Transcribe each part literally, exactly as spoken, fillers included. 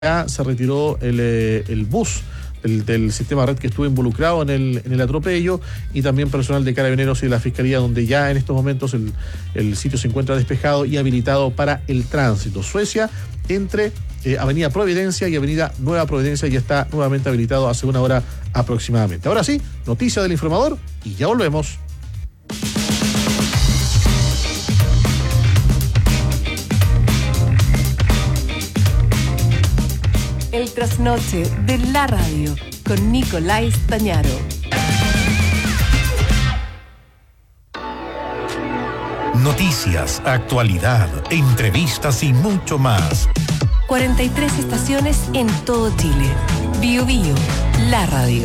ya se retiró el, eh, el bus del, del sistema red que estuvo involucrado en el, en el atropello, y también personal de Carabineros y de la Fiscalía, donde ya en estos momentos el, el sitio se encuentra despejado y habilitado para el tránsito. Suecia, entre eh, Avenida Providencia y Avenida Nueva Providencia, ya está nuevamente habilitado hace una hora aproximadamente. Ahora sí, noticia del informador y ya volvemos. El trasnoche de la radio con Nicolás Tañaro. Noticias, actualidad, entrevistas y mucho más. cuarenta y tres estaciones en todo Chile. Bio Bio, la radio.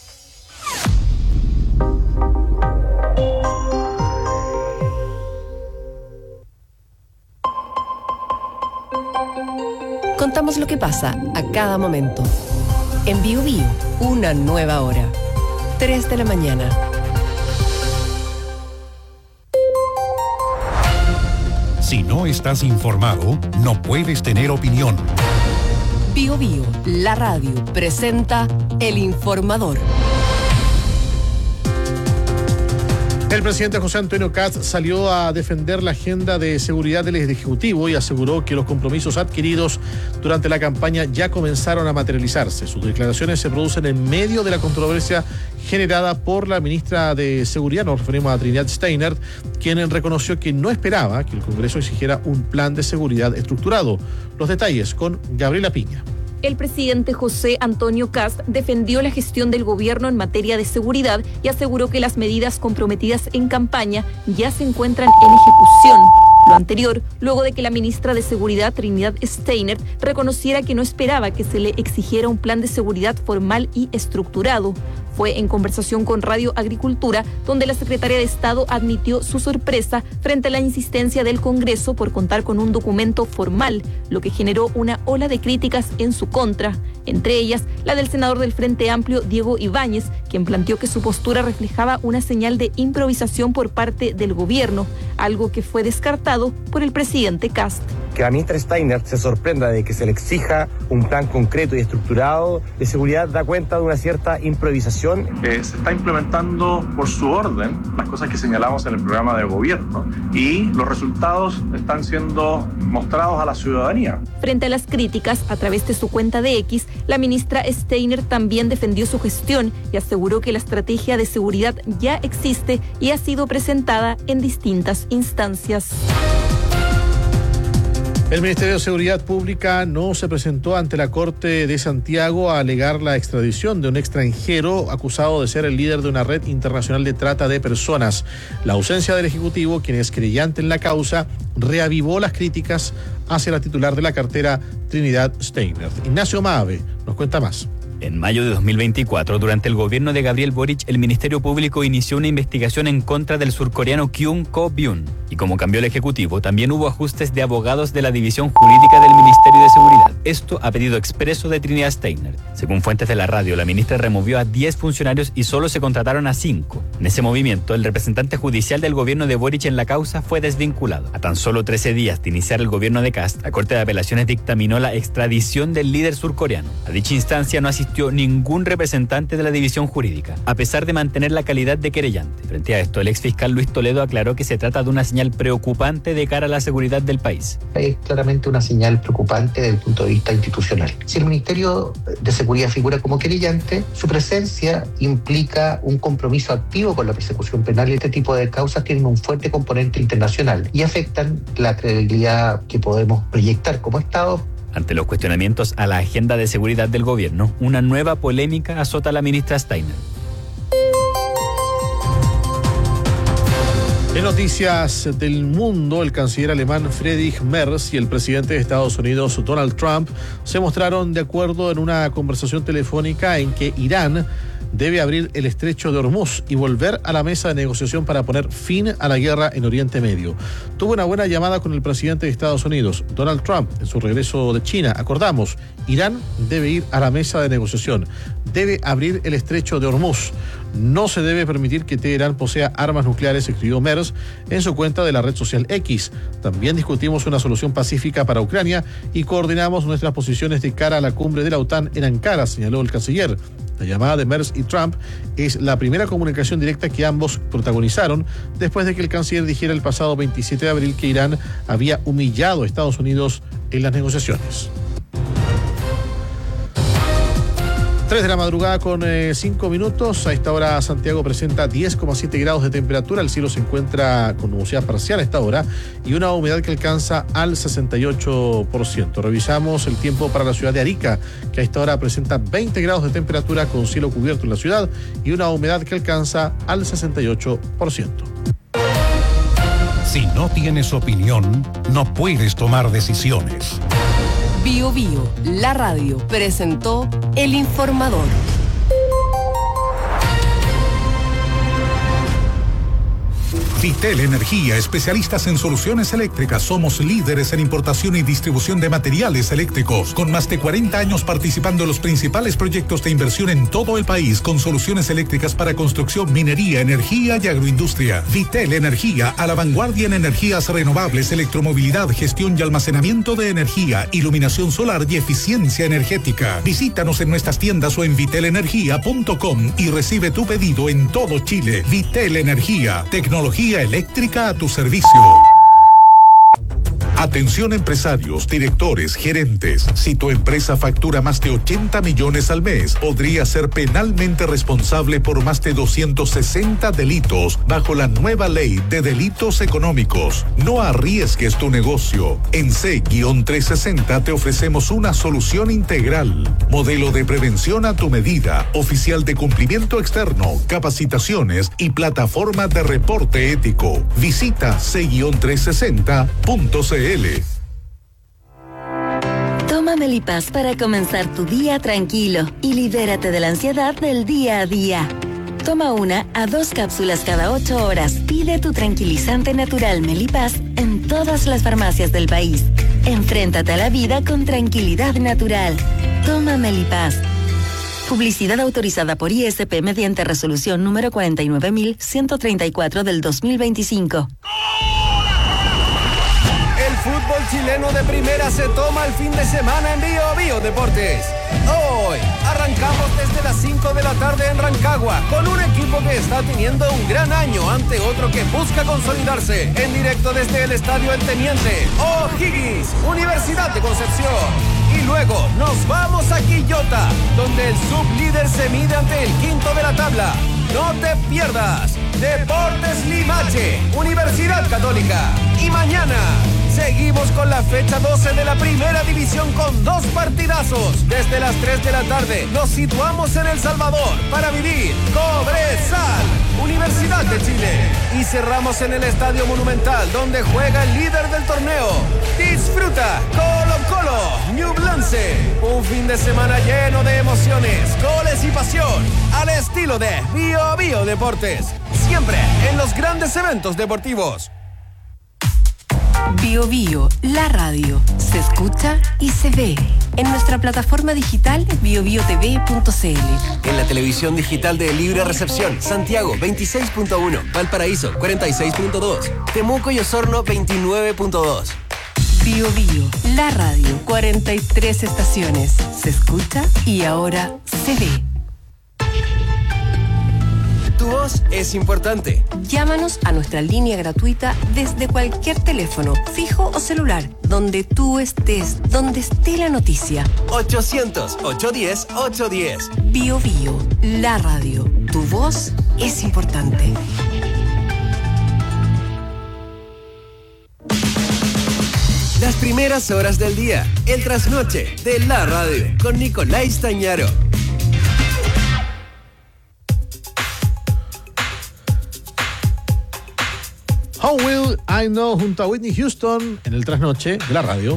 Contamos lo que pasa a cada momento. En Bio Bio, una nueva hora. tres de la mañana. Si no estás informado, no puedes tener opinión. Bio Bio, la radio, presenta El Informador. El presidente José Antonio Kast salió a defender la agenda de seguridad del Ejecutivo y aseguró que los compromisos adquiridos durante la campaña ya comenzaron a materializarse. Sus declaraciones se producen en medio de la controversia generada por la ministra de Seguridad, nos referimos a Trinidad Steiner, quien reconoció que no esperaba que el Congreso exigiera un plan de seguridad estructurado. Los detalles con Gabriela Piña. El presidente José Antonio Kast defendió la gestión del gobierno en materia de seguridad y aseguró que las medidas comprometidas en campaña ya se encuentran en ejecución. Lo anterior, luego de que la ministra de Seguridad, Trinidad Steiner, reconociera que no esperaba que se le exigiera un plan de seguridad formal y estructurado. Fue en conversación con Radio Agricultura, donde la secretaria de Estado admitió su sorpresa frente a la insistencia del Congreso por contar con un documento formal, lo que generó una ola de críticas en su contra, entre ellas la del senador del Frente Amplio, Diego Ibáñez, quien planteó que su postura reflejaba una señal de improvisación por parte del gobierno, algo que fue descartado por el presidente Kast. Que la ministra Steiner se sorprenda de que se le exija un plan concreto y estructurado de seguridad da cuenta de una cierta improvisación. Eh, se está implementando por su orden las cosas que señalamos en el programa de gobierno y los resultados están siendo mostrados a la ciudadanía. Frente a las críticas, a través de su cuenta de X, la ministra Steiner también defendió su gestión y aseguró que la estrategia de seguridad ya existe y ha sido presentada en distintas instancias. El Ministerio de Seguridad Pública no se presentó ante la Corte de Santiago a alegar la extradición de un extranjero acusado de ser el líder de una red internacional de trata de personas. La ausencia del Ejecutivo, quien es creyente en la causa, reavivó las críticas hacia la titular de la cartera, Trinidad Steiner. Ignacio Maave nos cuenta más. En mayo de dos mil veinticuatro, durante el gobierno de Gabriel Boric, el Ministerio Público inició una investigación en contra del surcoreano Kyung Ko-byun. Y como cambió el Ejecutivo, también hubo ajustes de abogados de la División Jurídica del Ministerio de Seguridad. Esto a pedido expreso de Trinidad Steiner. Según fuentes de la radio, la ministra removió a diez funcionarios y solo se contrataron a cinco. En ese movimiento, el representante judicial del gobierno de Boric en la causa fue desvinculado. A tan solo trece días de iniciar el gobierno de Kast, la Corte de Apelaciones dictaminó la extradición del líder surcoreano. A dicha instancia no asistió ningún representante de la división jurídica, a pesar de mantener la calidad de querellante. Frente a esto, el exfiscal Luis Toledo aclaró que se trata de una señal preocupante de cara a la seguridad del país. Es claramente una señal preocupante desde el punto de vista institucional. Si el Ministerio de Seguridad figura como querellante, su presencia implica un compromiso activo con la persecución penal, y este tipo de causas tienen un fuerte componente internacional y afectan la credibilidad que podemos proyectar como Estado. Ante los cuestionamientos a la agenda de seguridad del gobierno, una nueva polémica azota a la ministra Steiner. En noticias del mundo, el canciller alemán Friedrich Merz y el presidente de Estados Unidos, Donald Trump, se mostraron de acuerdo en una conversación telefónica en que Irán debe abrir el estrecho de Hormuz y volver a la mesa de negociación para poner fin a la guerra en Oriente Medio. Tuvo una buena llamada con el presidente de Estados Unidos, Donald Trump, en su regreso de China. Acordamos, Irán debe ir a la mesa de negociación, debe abrir el estrecho de Hormuz. No se debe permitir que Teherán posea armas nucleares, escribió Merz en su cuenta de la red social X. También discutimos una solución pacífica para Ucrania y coordinamos nuestras posiciones de cara a la cumbre de la OTAN en Ankara, señaló el canciller. La llamada de Merz y Trump es la primera comunicación directa que ambos protagonizaron después de que el canciller dijera el pasado veintisiete de abril que Irán había humillado a Estados Unidos en las negociaciones. tres de la madrugada con eh, cinco minutos. A esta hora Santiago presenta diez coma siete grados de temperatura. El cielo se encuentra con nubosidad parcial a esta hora y una humedad que alcanza al sesenta y ocho por ciento. Revisamos el tiempo para la ciudad de Arica, que a esta hora presenta veinte grados de temperatura con cielo cubierto en la ciudad y una humedad que alcanza al sesenta y ocho por ciento. Si no tienes opinión, no puedes tomar decisiones. Bio Bio, la radio, presentó El Informador. Vitel Energía, especialistas en soluciones eléctricas. Somos líderes en importación y distribución de materiales eléctricos, con más de cuarenta años participando en los principales proyectos de inversión en todo el país, con soluciones eléctricas para construcción, minería, energía y agroindustria. Vitel Energía, a la vanguardia en energías renovables, electromovilidad, gestión y almacenamiento de energía, iluminación solar y eficiencia energética. Visítanos en nuestras tiendas o en vitel energía punto com y recibe tu pedido en todo Chile. Vitel Energía, tecnología eléctrica a tu servicio. Atención empresarios, directores, gerentes. Si tu empresa factura más de ochenta millones al mes, podría ser penalmente responsable por más de doscientos sesenta delitos bajo la nueva ley de delitos económicos. No arriesgues tu negocio. En C trescientos sesenta te ofrecemos una solución integral. Modelo de prevención a tu medida, oficial de cumplimiento externo, capacitaciones y plataforma de reporte ético. Visita C trescientos sesenta punto c l. Toma Melipaz para comenzar tu día tranquilo y libérate de la ansiedad del día a día. Toma una a dos cápsulas cada ocho horas. Pide tu tranquilizante natural Melipaz en todas las farmacias del país. Enfréntate a la vida con tranquilidad natural. Toma Melipaz. Publicidad autorizada por I S P mediante resolución número cuarenta y nueve mil ciento treinta y cuatro del dos mil veinticinco. El fútbol chileno de primera se toma el fin de semana en Bio Bio Deportes. Hoy arrancamos desde las cinco de la tarde en Rancagua con un equipo que está teniendo un gran año ante otro que busca consolidarse. En directo desde el Estadio El Teniente, O'Higgins, Universidad de Concepción. Y luego nos vamos a Quillota, donde el sublíder se mide ante el quinto de la tabla. No te pierdas Deportes Limache, Universidad Católica. Y mañana seguimos con la fecha doce de la primera división con dos partidazos. Desde las tres de la tarde nos situamos en El Salvador para vivir Cobresal, Universidad de Chile. Y cerramos en el Estadio Monumental, donde juega el líder del torneo. Disfruta Colo Colo, Ñublense. Un fin de semana lleno de emociones, goles y pasión, al estilo de Bio Bio Deportes. Siempre en los grandes eventos deportivos. Bio Bio, la radio, se escucha y se ve en nuestra plataforma digital bio bio t v punto c l. En la televisión digital de Libre Recepción, Santiago veintiséis punto uno, Valparaíso cuarenta y seis punto dos, Temuco y Osorno veintinueve punto dos. Bio Bio, la radio, cuarenta y tres estaciones, se escucha y ahora se ve. Tu voz es importante. Llámanos a nuestra línea gratuita desde cualquier teléfono, fijo o celular, donde tú estés, donde esté la noticia. ochocientos, ochocientos diez, ochocientos diez. Bio Bio, la radio. Tu voz es importante. Las primeras horas del día, el trasnoche de la radio, con Nicolás Tañaro. How Will I Know junto a Whitney Houston en el trasnoche de la radio.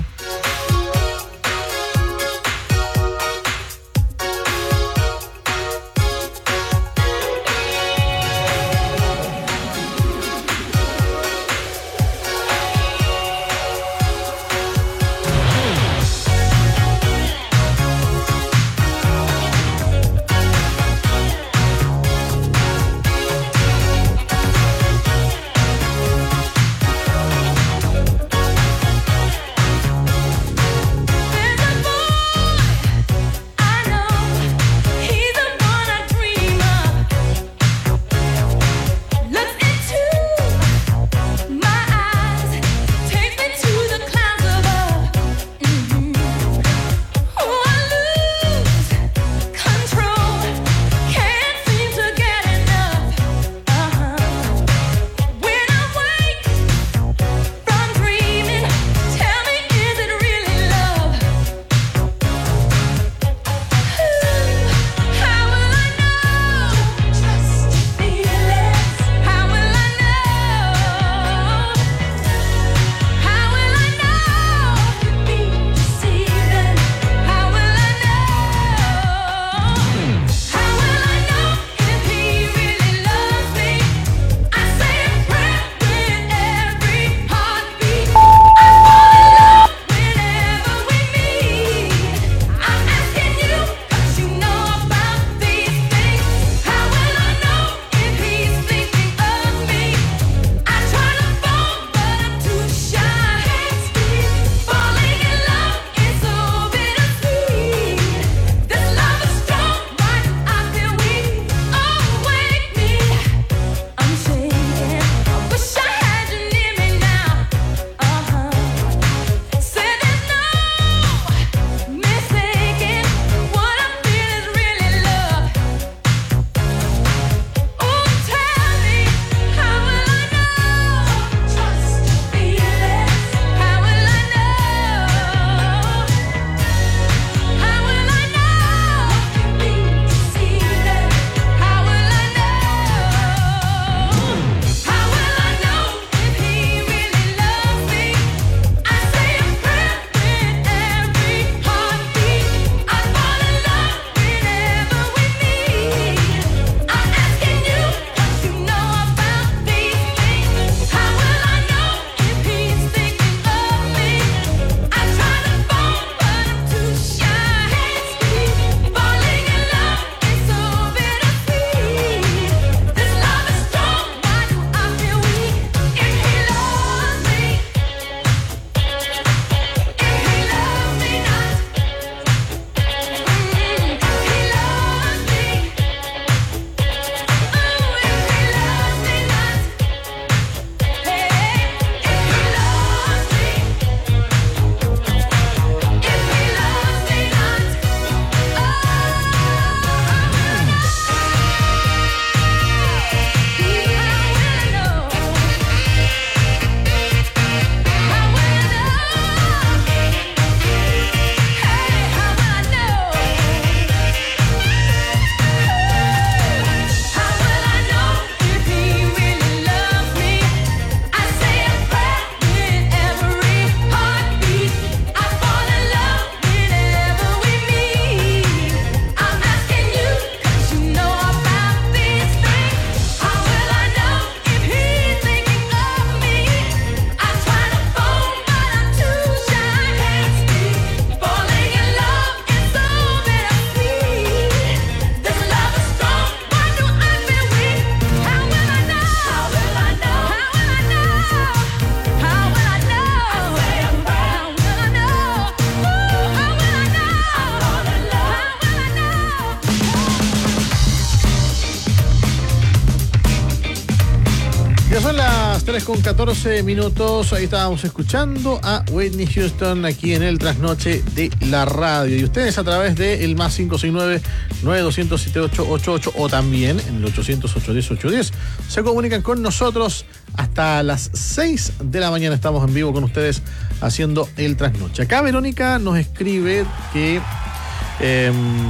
las tres con catorce minutos, ahí estábamos escuchando a Whitney Houston aquí en el trasnoche de la radio. Y ustedes a través de el más cinco seis nueve, nueve dos cero siete ocho ocho ocho o también en el ochocientos, ochocientos diez, ochocientos diez se comunican con nosotros hasta las seis de la mañana. Estamos en vivo con ustedes haciendo el trasnoche. Acá Verónica nos escribe que eh,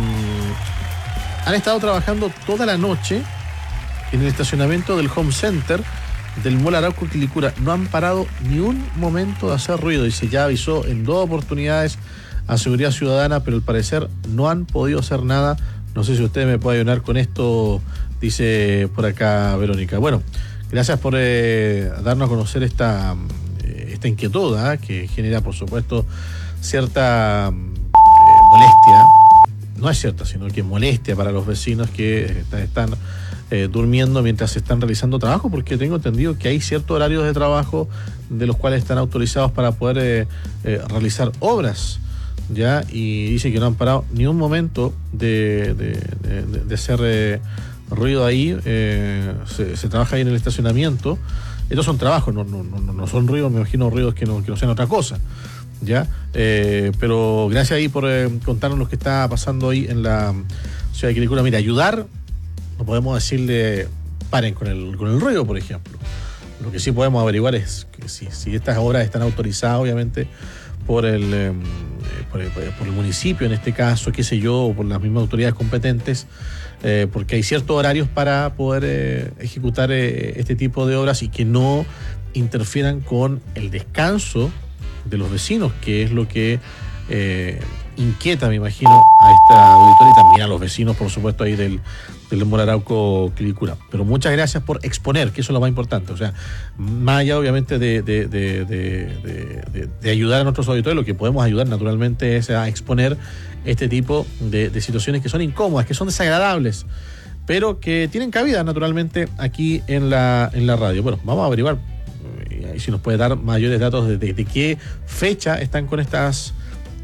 han estado trabajando toda la noche en el estacionamiento del Home Center del Mall Arauco Quilicura. No han parado ni un momento de hacer ruido. Dice, ya avisó en dos oportunidades a Seguridad Ciudadana, pero al parecer no han podido hacer nada. No sé si usted me puede ayudar con esto, dice por acá Verónica. Bueno, gracias por eh, darnos a conocer esta, eh, esta inquietud, ¿eh? que genera, por supuesto, cierta eh, molestia. No es cierta, sino que molestia para los vecinos que están eh, durmiendo mientras se están realizando trabajo, porque tengo entendido que hay ciertos horarios de trabajo de los cuales están autorizados para poder eh, eh, realizar obras, ¿ya? Y dice que no han parado ni un momento de, de, de, de hacer eh, ruido ahí. Eh, se, se trabaja ahí en el estacionamiento. Estos son trabajos, no, no, no, no son ruidos, me imagino ruidos que no, que no sean otra cosa. Ya, eh, pero gracias ahí por eh, contarnos lo que está pasando ahí en la ciudad de Quilicura. Mira, ayudar, no podemos decirle paren con el, con el ruido, por ejemplo. Lo que sí podemos averiguar es que si, si estas obras están autorizadas, obviamente, por el, eh, por el, por el municipio, en este caso, qué sé yo, o por las mismas autoridades competentes, eh, porque hay ciertos horarios para poder eh, ejecutar eh, este tipo de obras y que no interfieran con el descanso de los vecinos, que es lo que eh, inquieta, me imagino, a esta auditoría y también a los vecinos, por supuesto, ahí del, del Mall Arauco Quilicura. Pero muchas gracias por exponer, que eso es lo más importante. O sea, más allá, obviamente, de, de, de, de, de, de ayudar a nuestros auditores, lo que podemos ayudar, naturalmente, es a exponer este tipo de, de situaciones que son incómodas, que son desagradables, pero que tienen cabida, naturalmente, aquí en la, en la radio. Bueno, vamos a averiguar y si nos puede dar mayores datos de, de, de qué fecha están con estas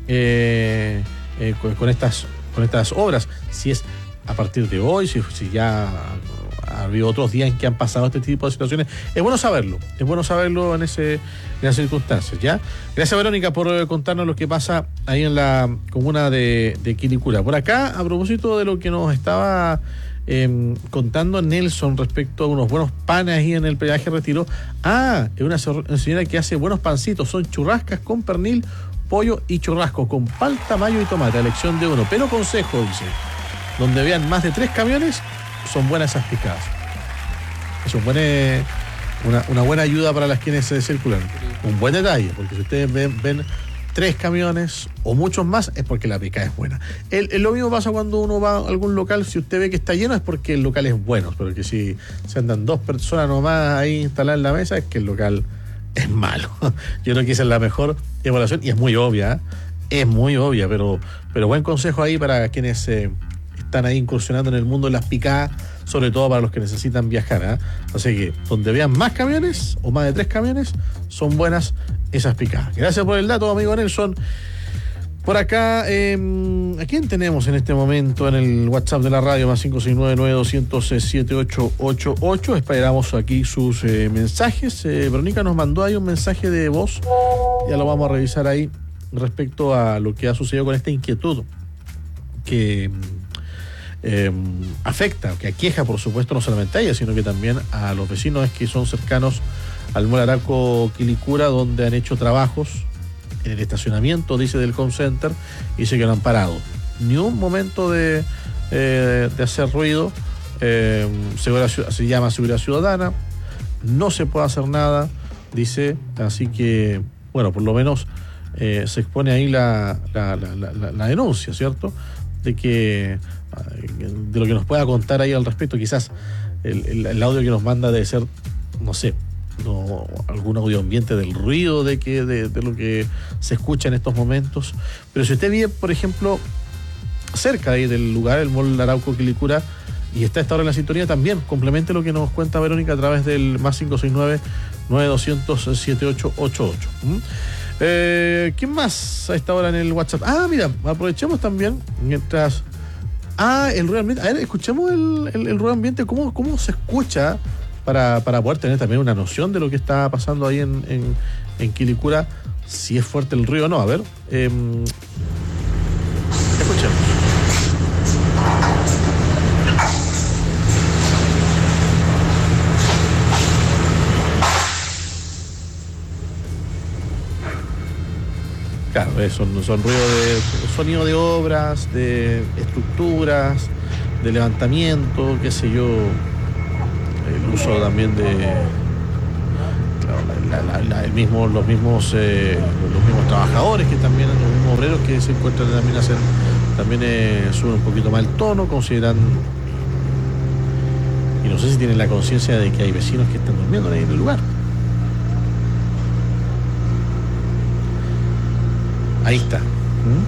eh, eh, con, con estas con estas obras, si es a partir de hoy, si, si ya ha habido otros días en que han pasado este tipo de situaciones. Es bueno saberlo, es bueno saberlo en ese en esas circunstancias, ¿ya? Gracias, Verónica, por contarnos lo que pasa ahí en la comuna de, de Quilicura. Por acá, a propósito de lo que nos estaba Eh, contando Nelson respecto a unos buenos panes ahí en el peaje Retiro. Ah, es una, una señora que hace buenos pancitos, son churrascas con pernil, pollo y churrasco con palta, mayo y tomate, a elección de uno. Pero consejo, dice, donde vean más de tres camiones, son buenas esas picadas. Eso es buena, una, una buena ayuda para las quienes se circulan. Un buen detalle, porque si ustedes ven, ven tres camiones o muchos más, es porque la picada es buena. El, el, lo mismo pasa cuando uno va a algún local, si usted ve que está lleno es porque el local es bueno, pero que si se andan dos personas nomás ahí instaladas en la mesa es que el local es malo. Yo creo que esa es la mejor evaluación y es muy obvia, ¿eh? Es muy obvia, pero, pero buen consejo ahí para quienes eh, están ahí incursionando en el mundo de las picadas, sobre todo para los que necesitan viajar, ¿eh? Así que donde vean más camiones o más de tres camiones, son buenas esas picadas. Gracias por el dato, amigo Nelson. Por acá, eh, ¿a quién tenemos en este momento en el WhatsApp de la radio? Más cinco seis nueve, nueve dos cero cero, siete ocho ocho ocho. Esperamos aquí sus eh, mensajes. Eh, Verónica nos mandó ahí un mensaje de voz. Ya lo vamos a revisar ahí respecto a lo que ha sucedido con esta inquietud que eh, afecta, que aqueja, por supuesto, no solamente a ella, sino que también a los vecinos que son cercanos al Mall Arauco Quilicura, donde han hecho trabajos en el estacionamiento, dice, del Home Center, y dice que no han parado ni un momento de, eh, de hacer ruido. Eh, seguridad, se llama Seguridad Ciudadana, no se puede hacer nada, dice, así que, bueno, por lo menos eh, se expone ahí la, la, la, la, la denuncia, ¿cierto? De que de lo que nos pueda contar ahí al respecto, quizás el, el, el audio que nos manda debe ser, no sé, no, algún audio ambiente del ruido de que de, de lo que se escucha en estos momentos. Pero si usted vive, por ejemplo, cerca ahí del lugar, el Mall Arauco Quilicura, y está a esta hora en la sintonía, también complemente lo que nos cuenta Verónica a través del más cinco seis nueve, nueve dos cero cero, siete ocho ocho ocho. ¿Mm? Eh, ¿Quién más a esta hora en el WhatsApp? Ah, mira, aprovechemos también mientras... Ah, el ruido ambiente. A ver, escuchemos el, el, el ruido ambiente, cómo, cómo se escucha para, para poder tener también una noción de lo que está pasando ahí en, en, en Quilicura, si es fuerte el ruido o no. A ver, eh, escuchemos. Claro, son, son ruidos de sonido de obras, de estructuras, de levantamiento, qué sé yo, el uso también de claro, la, la, la, el mismo, los mismos eh, los mismos trabajadores que también, los mismos obreros que se encuentran también hacen, también eh, suben un poquito más el tono, consideran, y no sé si tienen la conciencia de que hay vecinos que están durmiendo ahí en el lugar. Ahí está. ¿Mm?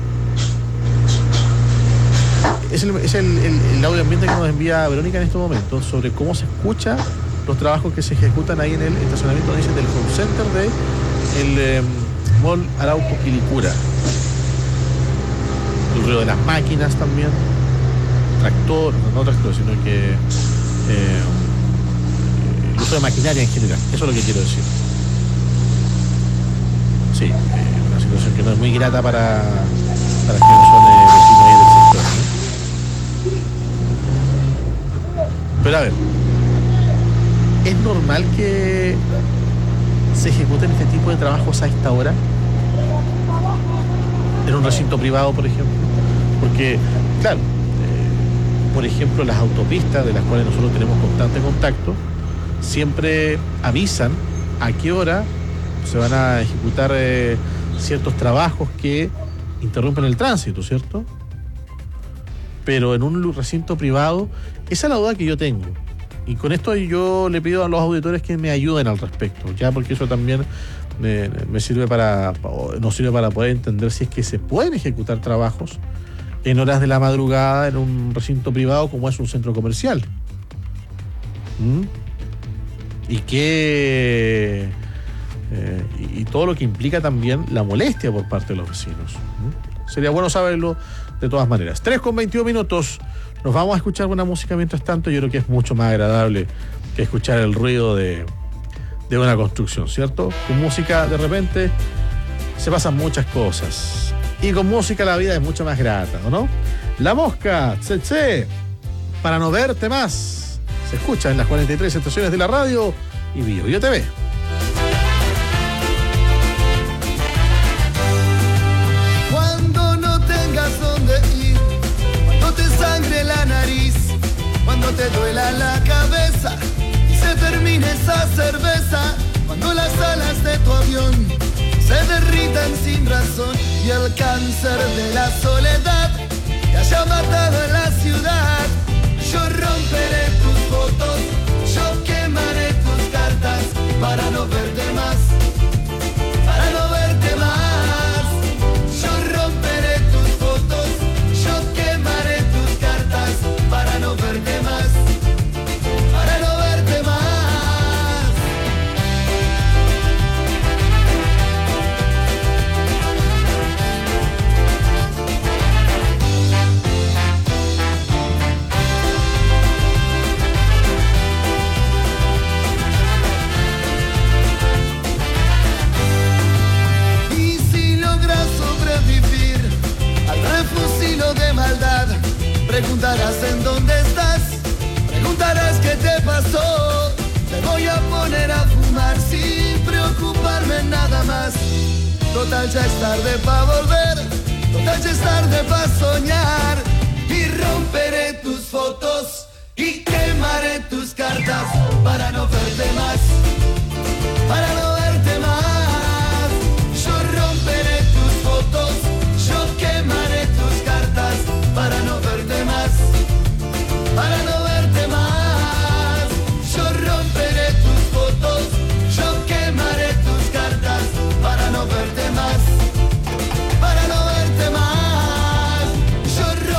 Es, el, es el, el, el audio ambiente que nos envía Verónica en estos momentos sobre cómo se escucha los trabajos que se ejecutan ahí en el estacionamiento, dicen, del home center de el eh, Mall Arauco Quilicura. El ruido de las máquinas también, tractor, no tractor, sino que eh, el uso de maquinaria en general. Eso es lo que quiero decir. Sí, eh, una situación que no es muy grata para, para quienes son eh, vecinos ahí del sector, ¿no? Pero a ver, ¿es normal que se ejecuten este tipo de trabajos a esta hora? En un recinto privado, por ejemplo. Porque, claro, eh, por ejemplo, las autopistas de las cuales nosotros tenemos constante contacto, siempre avisan a qué hora se van a ejecutar eh, ciertos trabajos que interrumpen el tránsito, ¿cierto? Pero en un recinto privado, esa es la duda que yo tengo. Y con esto yo le pido a los auditores que me ayuden al respecto, ya, porque eso también me, me sirve para, nos sirve para poder entender si es que se pueden ejecutar trabajos en horas de la madrugada en un recinto privado como es un centro comercial. ¿Mm? Y que eh, y, y todo lo que implica también la molestia por parte de los vecinos. ¿Mm? Sería bueno saberlo de todas maneras. tres con veintiún minutos. Nos vamos a escuchar buena música mientras tanto. Yo creo que es mucho más agradable que escuchar el ruido de, de una construcción, ¿cierto? Con música de repente se pasan muchas cosas. Y con música la vida es mucho más grata, ¿o no? La Mosca, Tsetse, para no verte más. Se escucha en las cuarenta y tres estaciones de la radio y Bio Bio T V. Cuando no tengas dónde ir, cuando te sangre la nariz, cuando te duela la cabeza y se termine esa cerveza, cuando las alas de tu avión se derritan sin razón y el cáncer de la soledad te haya matado en la ciudad, yo romperé tus fotos, yo quemaré tus cartas para no verte más, para no verte más. Yo romperé tus fotos, yo quemaré tus cartas para no verte más, para no verte más. Refusilo de maldad, preguntarás en dónde estás, preguntarás qué te pasó, te voy a poner a fumar sin preocuparme nada más. Total ya es tarde pa' volver, total ya es tarde pa' soñar, y romperé tus fotos y quemaré tus cartas para no verte más, para no verte más. Yo romperé tus fotos, yo quemaré tus cartas para no verte más, para no verte más. Yo romperé tus fotos, yo quemaré tus cartas para no verte más, para no verte más. Yo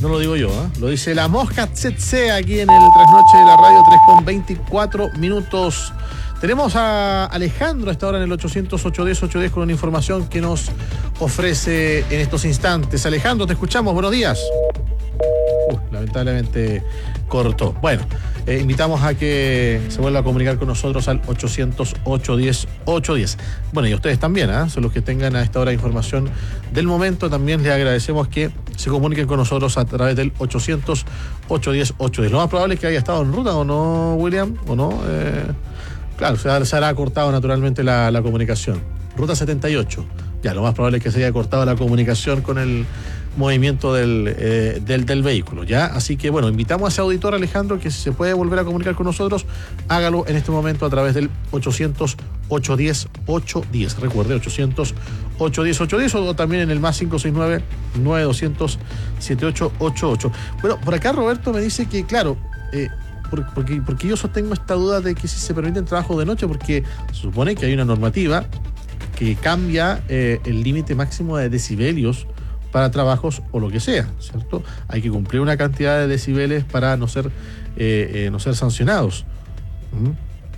No lo digo yo, ¿eh? Lo dice la Mosca Tsetse aquí en el Trasnoche de la Radio, tres con veinticuatro minutos. Tenemos a Alejandro a esta hora en el ochocientos ocho diez ocho diez con una información que nos ofrece en estos instantes. Alejandro, te escuchamos, buenos días. Uh, lamentablemente cortó. Bueno, eh, invitamos a que se vuelva a comunicar con nosotros al ochocientos ocho diez ocho diez. Bueno, y ustedes también, ¿eh? Son los que tengan a esta hora información del momento. También les agradecemos que se comuniquen con nosotros a través del ochocientos ocho diez ocho diez. Lo más probable es que haya estado en ruta, ¿o no, William? ¿O no? Eh, claro, se, se hará cortado naturalmente la, la comunicación. Ruta setenta y ocho. Ya, lo más probable es que se haya cortado la comunicación con el movimiento del, eh, del, del vehículo, ¿ya? Así que, bueno, invitamos a ese auditor, Alejandro, que si se puede volver a comunicar con nosotros, hágalo en este momento a través del ochocientos ocho diez ocho diez. Recuerde, ochocientos ocho diez ocho diez o también en el más cinco seis nueve nueve dos cero cero siete ocho ocho ocho. Bueno, por acá Roberto me dice que, claro, eh, porque, porque yo sostengo esta duda de que si se permite el trabajo de noche, porque se supone que hay una normativa que cambia eh, el límite máximo de decibelios para trabajos o lo que sea, ¿cierto? Hay que cumplir una cantidad de decibeles para no ser eh, eh, no ser sancionados. ¿Mm?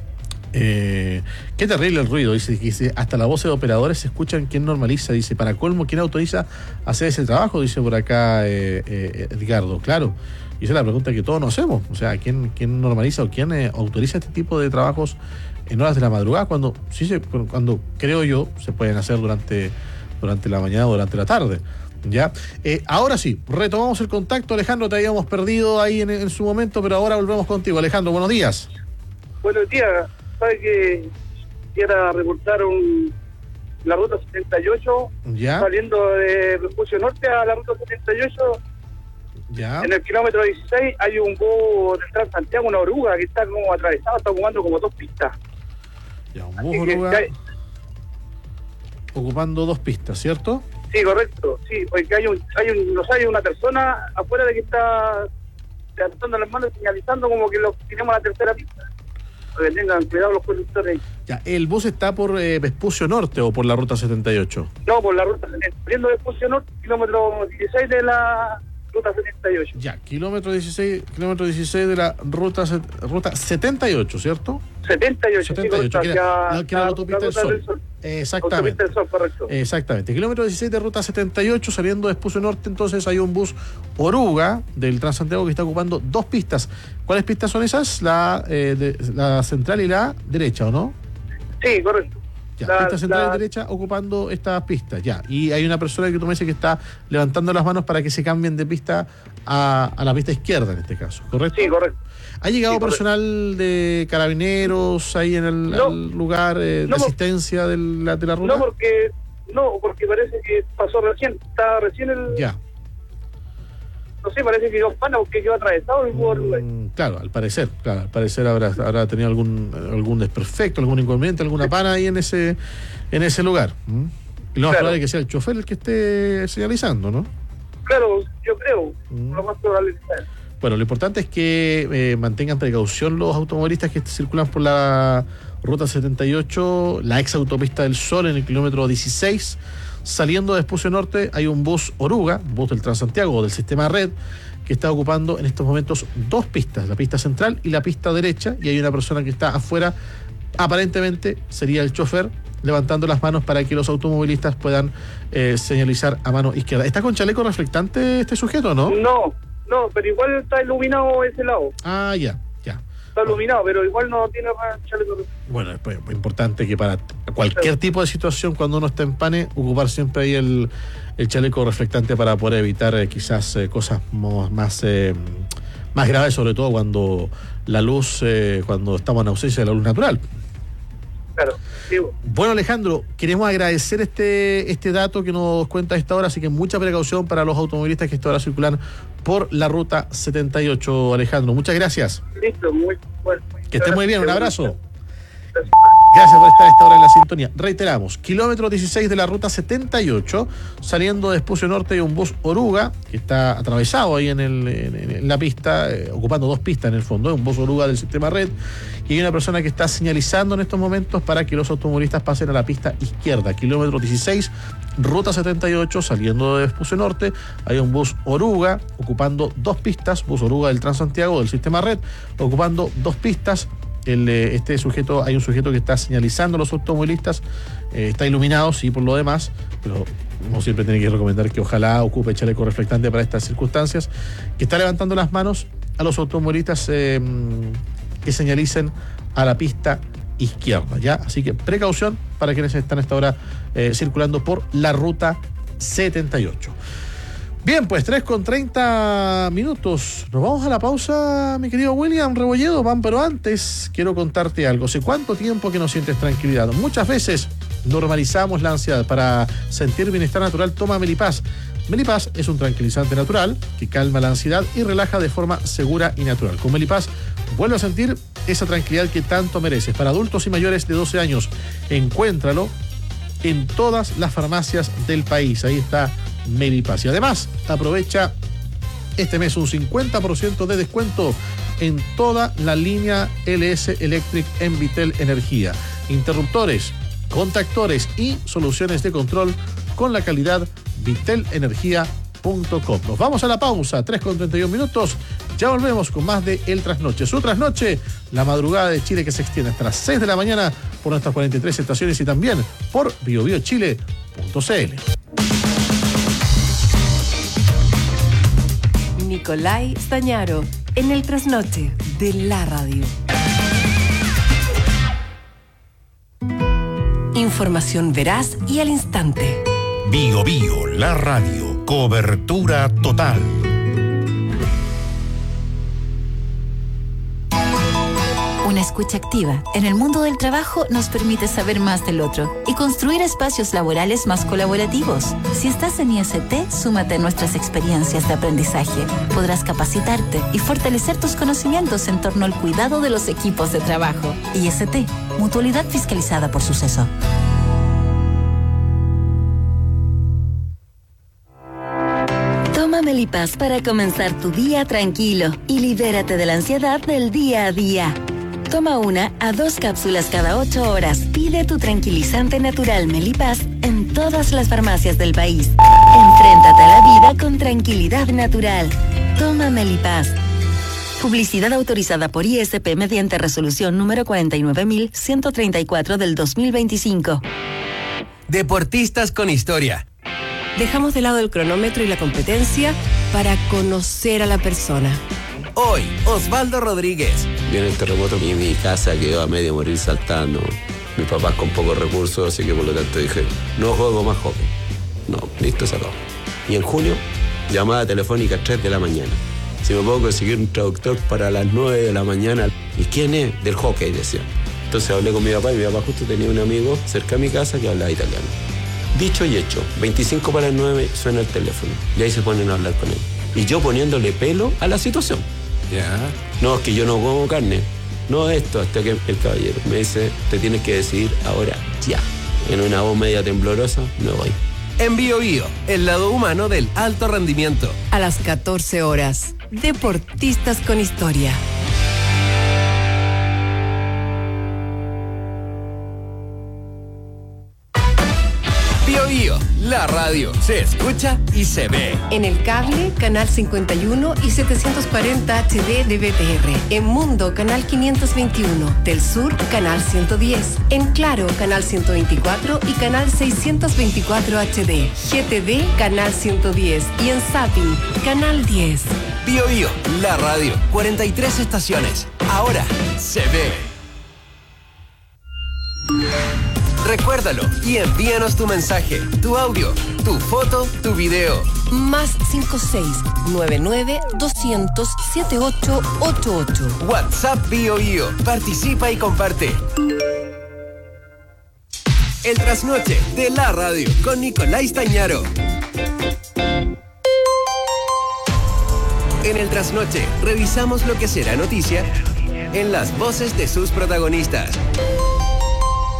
Eh, qué terrible el ruido, dice, dice, hasta las voces de operadores se escuchan. ¿Quién normaliza? Dice, para colmo, ¿quién autoriza hacer ese trabajo? Dice por acá eh, eh, Edgardo. Claro, y esa es la pregunta que todos nos hacemos. O sea, ¿quién, quién normaliza o quién eh, autoriza este tipo de trabajos en horas de la madrugada? Cuando, sí se, cuando creo yo, se pueden hacer durante, durante la mañana o durante la tarde. Ya, eh, ahora sí, retomamos el contacto. Alejandro, te habíamos perdido ahí en, en su momento, pero ahora volvemos contigo. Alejandro, buenos días. Buenos días. Sabe que quiera reportar un, la ruta setenta y ocho, ¿ya? Saliendo de Vespucio Norte a la ruta setenta y ocho. ¿Ya? En el kilómetro dieciséis hay un bus del Transantiago, una oruga que está como atravesado, está ocupando como dos pistas. Ya, un bus oruga hay... ocupando dos pistas, ¿cierto? Sí, correcto, sí, porque hay un, hay un, nos hay una persona afuera de que está levantando las manos, señalizando como que lo tenemos la tercera pista. Para que tengan cuidado los conductores. Ya, ¿el bus está por eh, Vespucio Norte o por la ruta setenta y ocho? No, por la ruta setenta y ocho, saliendo de Vespucio Norte, kilómetro dieciséis de la ruta setenta y ocho. Ya, kilómetro dieciséis, kilómetro dieciséis de la ruta, ruta setenta y ocho, ¿cierto? setenta y ocho, setenta y ocho, sí, que era la, la, que era la autopista del Sol. del Sol. Exactamente. Autopista del Sol, correcto. Exactamente. Kilómetro dieciséis de ruta setenta y ocho, saliendo de Vespucio Norte, entonces hay un bus oruga del Transantiago que está ocupando dos pistas. ¿Cuáles pistas son esas? La, eh, de, la central y la derecha, ¿o no? Sí, correcto. Ya, la, pista central la... y derecha ocupando estas pistas, ya. Y hay una persona que tú me dices que está levantando las manos para que se cambien de pista a, a la pista izquierda en este caso, ¿correcto? Sí, correcto. ¿Ha llegado sí, personal correcto. de carabineros ahí en el no, lugar eh, no, de asistencia de la, de la ruta? No, porque no, porque parece que pasó recién, está recién el... Ya. No sé, parece que quedó pana porque quedó atravesado el mm, claro, al parecer, claro, al parecer habrá, habrá tenido algún algún desperfecto, algún inconveniente, alguna pana ahí en ese en ese lugar. ¿Mm? Y lo más claro. probable es que sea el chofer el que esté señalizando, ¿no? Claro, yo creo, mm. lo más probable es que... Bueno, lo importante es que eh, mantengan precaución los automovilistas que circulan por la ruta setenta y ocho, la ex autopista del Sol en el kilómetro dieciséis. Saliendo de Vespucio Norte hay un bus oruga, un bus del Transantiago o del sistema Red, que está ocupando en estos momentos dos pistas, la pista central y la pista derecha, y hay una persona que está afuera, aparentemente sería el chofer, levantando las manos para que los automovilistas puedan eh, señalizar a mano izquierda. ¿Está con chaleco reflectante este sujeto o no? No, no, pero igual está iluminado ese lado. Ah, ya, ya. Está iluminado, pero igual no tiene chaleco reflectante. Bueno, es importante que para cualquier tipo de situación, cuando uno está en pane, ocupar siempre ahí el, el chaleco reflectante para poder evitar eh, quizás eh, cosas más, eh, más graves, sobre todo cuando la luz, eh, cuando estamos en ausencia de la luz natural. Claro, sí. Bueno, Alejandro, queremos agradecer este este dato que nos cuenta a esta hora, así que mucha precaución para los automovilistas que esta hora circulan por la ruta setenta y ocho, Alejandro. Muchas gracias. Listo, muy bueno. Que esté muy bien, un abrazo. Gracias. Gracias por estar a esta hora en la sintonía. Reiteramos, kilómetro dieciséis de la ruta setenta y ocho, saliendo de Espucio Norte, hay un bus Oruga que está atravesado ahí en, el, en, en la pista, eh, ocupando dos pistas en el fondo, es un bus Oruga del sistema Red, y hay una persona que está señalizando en estos momentos para que los automovilistas pasen a la pista izquierda. Kilómetro dieciséis, ruta setenta y ocho, saliendo de Espucio Norte, hay un bus Oruga ocupando dos pistas, bus Oruga del Transantiago del sistema Red, ocupando dos pistas. El, este sujeto, hay un sujeto que está señalizando a los automovilistas, eh, está iluminado, sí, por lo demás, pero uno siempre tiene que recomendar que ojalá ocupe chaleco reflectante para estas circunstancias, que está levantando las manos a los automovilistas eh, que señalicen a la pista izquierda, ¿ya? Así que precaución para quienes están a esta hora eh, circulando por la ruta setenta y ocho. Bien, pues tres con treinta minutos. Nos vamos a la pausa, mi querido William Rebolledo, van, pero antes quiero contarte algo. ¿Hace cuánto tiempo que no sientes tranquilidad? Muchas veces normalizamos la ansiedad. Para sentir bienestar natural, toma Melipaz. Melipaz es un tranquilizante natural que calma la ansiedad y relaja de forma segura y natural. Con Melipaz vuelve a sentir esa tranquilidad que tanto mereces. Para adultos y mayores de doce años, encuéntralo en todas las farmacias del país. Ahí está Melipaz. Y además, aprovecha este mes un cincuenta por ciento de descuento en toda la línea L S Electric en Vitel Energía. Interruptores, contactores y soluciones de control con la calidad vitel energía punto com. Nos vamos a la pausa, tres con treinta y un minutos. Ya volvemos con más de El Trasnoche. Su Trasnoche, la madrugada de Chile que se extiende hasta las seis de la mañana por nuestras cuarenta y tres estaciones y también por bio bio chile punto c l. Nicolai Stañaro, en El Trasnoche de la radio. Información veraz y al instante. Bio Bio, la radio, cobertura total. Una escucha activa en el mundo del trabajo nos permite saber más del otro y construir espacios laborales más colaborativos. Si estás en I S T, súmate a nuestras experiencias de aprendizaje. Podrás capacitarte y fortalecer tus conocimientos en torno al cuidado de los equipos de trabajo. I S T, mutualidad fiscalizada por Suceso. Toma Melipaz para comenzar tu día tranquilo y libérate de la ansiedad del día a día. Toma una a dos cápsulas cada ocho horas. Pide tu tranquilizante natural Melipaz en todas las farmacias del país. Enfréntate a la vida con tranquilidad natural. Toma Melipaz. Publicidad autorizada por I S P mediante resolución número cuarenta y nueve mil ciento treinta y cuatro del dos mil veinticinco. Deportistas con historia. Dejamos de lado el cronómetro y la competencia para conocer a la persona. Hoy, Osvaldo Rodríguez. Viene el terremoto y mi casa quedó a medio morir saltando. Mis papás con pocos recursos, así que por lo tanto dije, no juego más hockey. No, listo, se acabó. Y en junio, llamada telefónica a tres de la mañana. Si me puedo conseguir un traductor para las nueve de la mañana. ¿Y quién es? Del hockey, decía. Entonces hablé con mi papá y mi papá justo tenía un amigo cerca de mi casa que hablaba italiano. Dicho y hecho, veinticinco para las nueve suena el teléfono y ahí se ponen a hablar con él. Y yo poniéndole pelo a la situación. Ya. No, es que yo no como carne. No esto, hasta que el caballero me dice, te tienes que decidir ahora, ya. En una voz media temblorosa, me voy. En Bio Bio, el lado humano del alto rendimiento. A las catorce horas, Deportistas con Historia. Bio Bio, la radio, se escucha y se ve. En el cable, canal cincuenta y uno y setecientos cuarenta H D de B T R. En Mundo, canal quinientos veintiuno. Del Sur, canal ciento diez. En Claro, canal ciento veinticuatro y canal seiscientos veinticuatro H D. G T V, canal ciento diez. Y en Zapping, canal diez. Bio Bio, la radio, cuarenta y tres estaciones. Ahora se ve. Recuérdalo y envíanos tu mensaje, tu audio, tu foto, tu video. Más cinco seis nueve nueve doscientos setenta y ocho ochenta y ocho. WhatsApp Bio Bio. Participa y comparte. El Trasnoche de la radio con Nicolai Stañaro. En el Trasnoche revisamos lo que será noticia en las voces de sus protagonistas.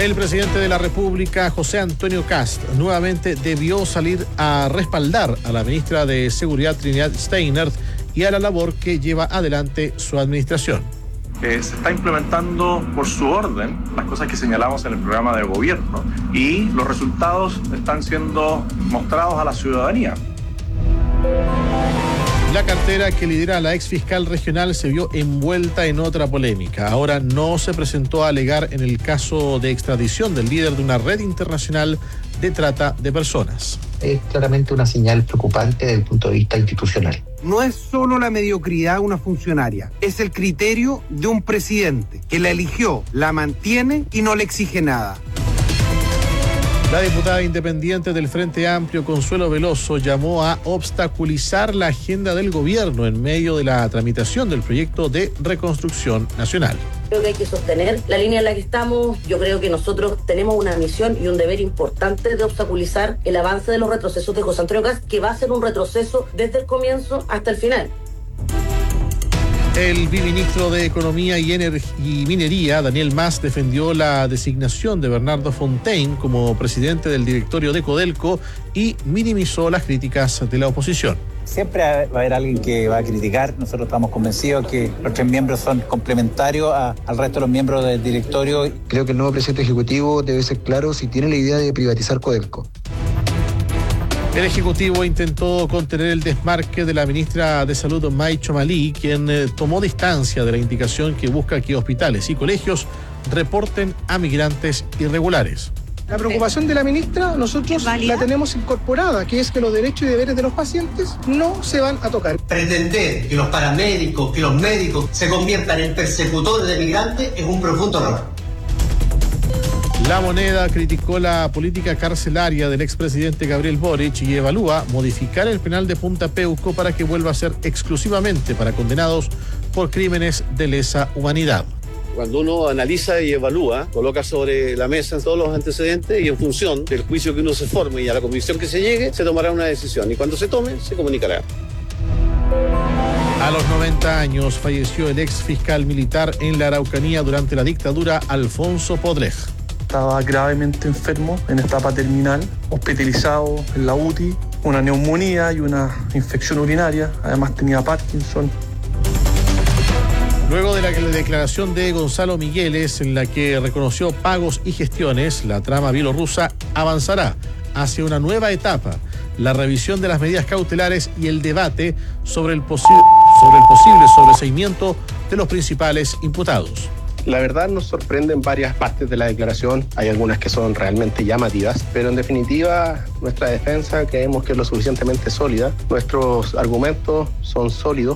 El presidente de la República, José Antonio Kast, nuevamente debió salir a respaldar a la ministra de Seguridad, Trinidad Steinert, y a la labor que lleva adelante su administración. Eh, se está implementando por su orden las cosas que señalamos en el programa de gobierno y los resultados están siendo mostrados a la ciudadanía. La cartera que lidera la ex fiscal regional se vio envuelta en otra polémica. Ahora no se presentó a alegar en el caso de extradición del líder de una red internacional de trata de personas. Es claramente una señal preocupante desde el punto de vista institucional. No es solo la mediocridad de una funcionaria, es el criterio de un presidente que la eligió, la mantiene y no le exige nada. La diputada independiente del Frente Amplio, Consuelo Veloso, llamó a obstaculizar la agenda del gobierno en medio de la tramitación del proyecto de reconstrucción nacional. Creo que hay que sostener la línea en la que estamos. Yo creo que nosotros tenemos una misión y un deber importante de obstaculizar el avance de los retrocesos de José Antonio Kast, que va a ser un retroceso desde el comienzo hasta el final. El viceministro de Economía y, Ener- y Minería, Daniel Mas, defendió la designación de Bernardo Fontaine como presidente del directorio de Codelco y minimizó las críticas de la oposición. Siempre va a haber alguien que va a criticar. Nosotros estamos convencidos que los tres miembros son complementarios a, al resto de los miembros del directorio. Creo que el nuevo presidente ejecutivo debe ser claro si tiene la idea de privatizar Codelco. El Ejecutivo intentó contener el desmarque de la ministra de Salud, May Chomalí, quien eh, tomó distancia de la indicación que busca que hospitales y colegios reporten a migrantes irregulares. La preocupación de la ministra nosotros la tenemos incorporada, que es que los derechos y deberes de los pacientes no se van a tocar. Pretender que los paramédicos, que los médicos se conviertan en persecutores de migrantes es un profundo error. La Moneda criticó la política carcelaria del expresidente Gabriel Boric y evalúa modificar el penal de Punta Peuco para que vuelva a ser exclusivamente para condenados por crímenes de lesa humanidad. Cuando uno analiza y evalúa, coloca sobre la mesa todos los antecedentes y en función del juicio que uno se forme y a la convicción que se llegue, se tomará una decisión y cuando se tome, se comunicará. A los noventa años falleció el ex fiscal militar en la Araucanía durante la dictadura, Alfonso Podrej. Estaba gravemente enfermo, en etapa terminal, hospitalizado en la U T I, una neumonía y una infección urinaria, además tenía Parkinson. Luego de la declaración de Gonzalo Migueles, en la que reconoció pagos y gestiones, la trama bielorrusa avanzará hacia una nueva etapa, la revisión de las medidas cautelares y el debate sobre el, posi- sobre el posible sobreseimiento de los principales imputados. La verdad nos sorprenden varias partes de la declaración, hay algunas que son realmente llamativas, pero en definitiva nuestra defensa creemos que es lo suficientemente sólida, nuestros argumentos son sólidos.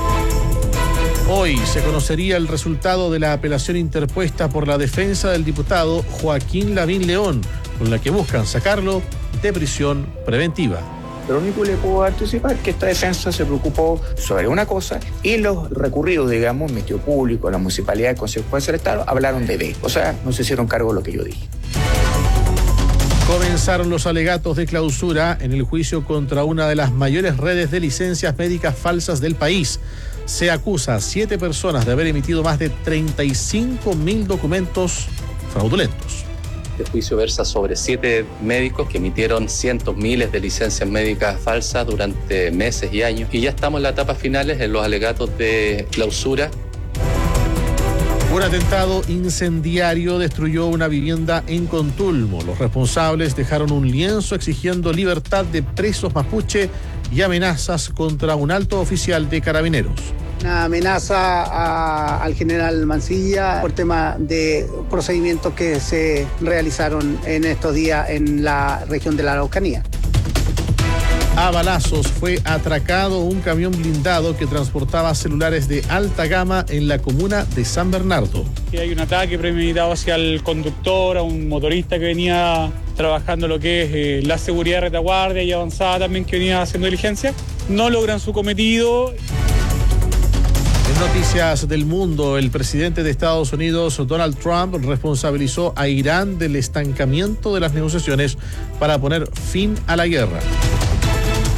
Hoy se conocería el resultado de la apelación interpuesta por la defensa del diputado Joaquín Lavín León, con la que buscan sacarlo de prisión preventiva. Lo único que le puedo anticipar es que esta defensa se preocupó sobre una cosa y los recurridos, digamos, Ministerio Público, la Municipalidad, el Consejo del Estado, hablaron de B. O sea, no se hicieron cargo de lo que yo dije. Comenzaron los alegatos de clausura en el juicio contra una de las mayores redes de licencias médicas falsas del país. Se acusa a siete personas de haber emitido más de treinta y cinco mil documentos fraudulentos. Este juicio versa sobre siete médicos que emitieron cientos, miles de licencias médicas falsas durante meses y años. Y ya estamos en las etapas finales en los alegatos de clausura. Un atentado incendiario destruyó una vivienda en Contulmo. Los responsables dejaron un lienzo exigiendo libertad de presos mapuche y amenazas contra un alto oficial de Carabineros. Una amenaza a, al general Mancilla por tema de procedimientos que se realizaron en estos días en la región de la Araucanía. A balazos fue atracado un camión blindado que transportaba celulares de alta gama en la comuna de San Bernardo. Hay un ataque premeditado hacia el conductor, a un motorista que venía trabajando lo que es eh, la seguridad de retaguardia y avanzada también que venía haciendo diligencia. No logran su cometido. En noticias del mundo, el presidente de Estados Unidos, Donald Trump, responsabilizó a Irán del estancamiento de las negociaciones para poner fin a la guerra.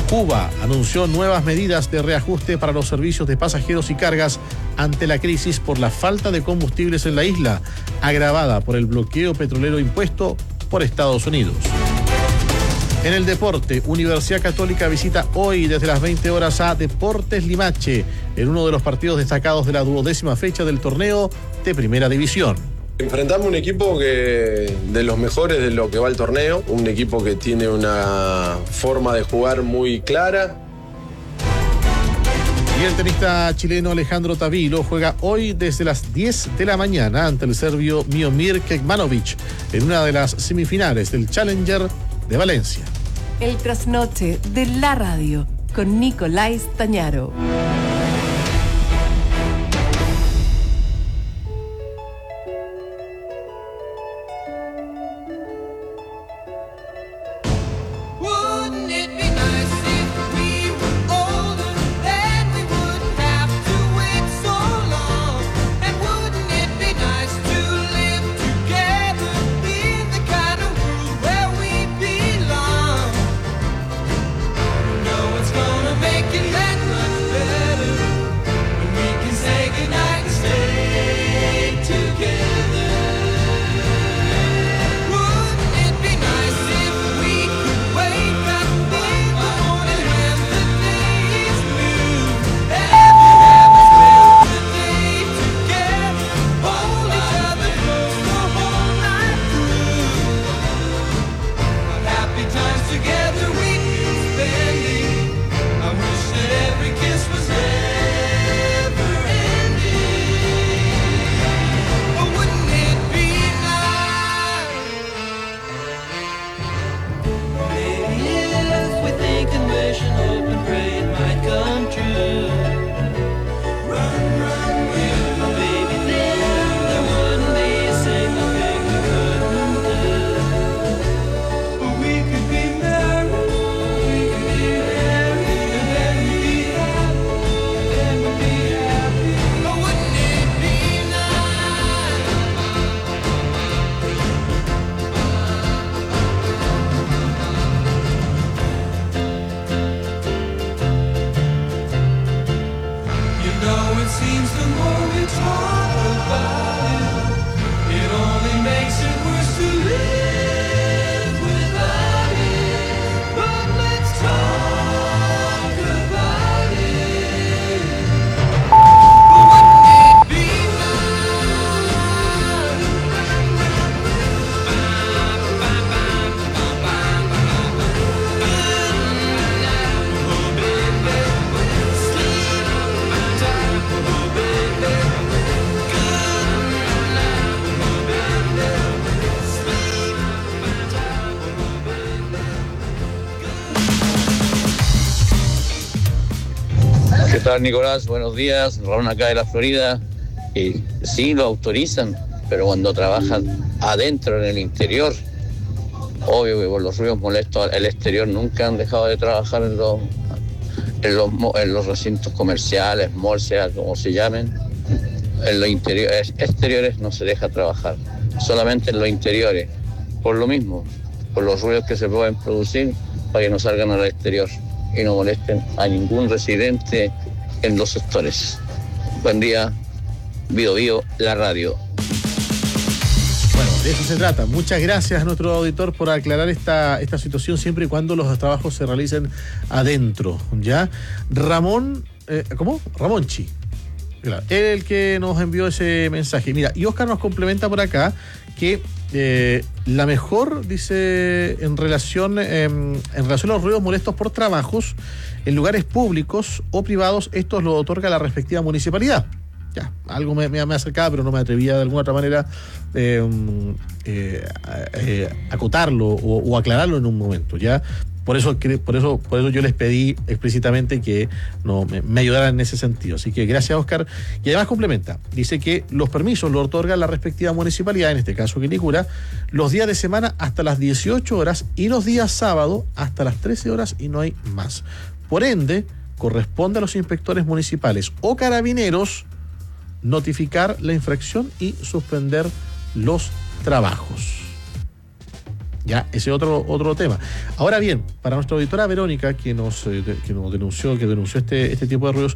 Cuba anunció nuevas medidas de reajuste para los servicios de pasajeros y cargas ante la crisis por la falta de combustibles en la isla, agravada por el bloqueo petrolero impuesto por Estados Unidos. En el deporte, Universidad Católica visita hoy desde las veinte horas a Deportes Limache, en uno de los partidos destacados de la duodécima fecha del torneo de Primera División. Enfrentamos un equipo que de los mejores de lo que va el torneo, un equipo que tiene una forma de jugar muy clara. Y el tenista chileno Alejandro Tavilo juega hoy desde las diez de la mañana ante el serbio Miomir Kekmanovic en una de las semifinales del Challenger de Valencia. El trasnoche de la radio con Nicolás Tañaro. ¿Qué tal, Nicolás? Buenos días. Raúl acá de la Florida. Y sí, lo autorizan, pero cuando trabajan adentro, en el interior, obvio que por los ruidos molestos al exterior nunca han dejado de trabajar en los, en los, en los recintos comerciales, malls, sea como se llamen. En los interiores, exteriores no se deja trabajar, solamente en los interiores, por lo mismo, por los ruidos que se pueden producir, para que no salgan al exterior y no molesten a ningún residente en los sectores. Buen día, Bio Bio, la radio. Bueno, de eso se trata. Muchas gracias a nuestro auditor por aclarar esta, esta situación siempre y cuando los trabajos se realicen adentro, ¿ya? Ramón, eh, ¿cómo? Ramonchi. Claro, el que nos envió ese mensaje. Mira, y Oscar nos complementa por acá que eh, la mejor, dice, en relación, eh, en relación a los ruidos molestos por trabajos en lugares públicos o privados, estos lo otorga la respectiva municipalidad. Ya, algo me, me, me acercaba, pero no me atrevía de alguna otra manera eh, eh, eh, acotarlo o, o aclararlo en un momento, ¿ya? Por eso, por eso, por eso yo les pedí explícitamente que no, me, me ayudaran en ese sentido. Así que gracias, Oscar. Y además complementa. Dice que los permisos lo otorga la respectiva municipalidad, en este caso Quilicura, los días de semana hasta las dieciocho horas y los días sábado hasta las trece horas y no hay más. Por ende, corresponde a los inspectores municipales o carabineros notificar la infracción y suspender los trabajos. Ya, ese otro otro tema. Ahora bien, para nuestra auditora Verónica, que nos, eh, de, que nos denunció, que denunció este, este tipo de ruidos,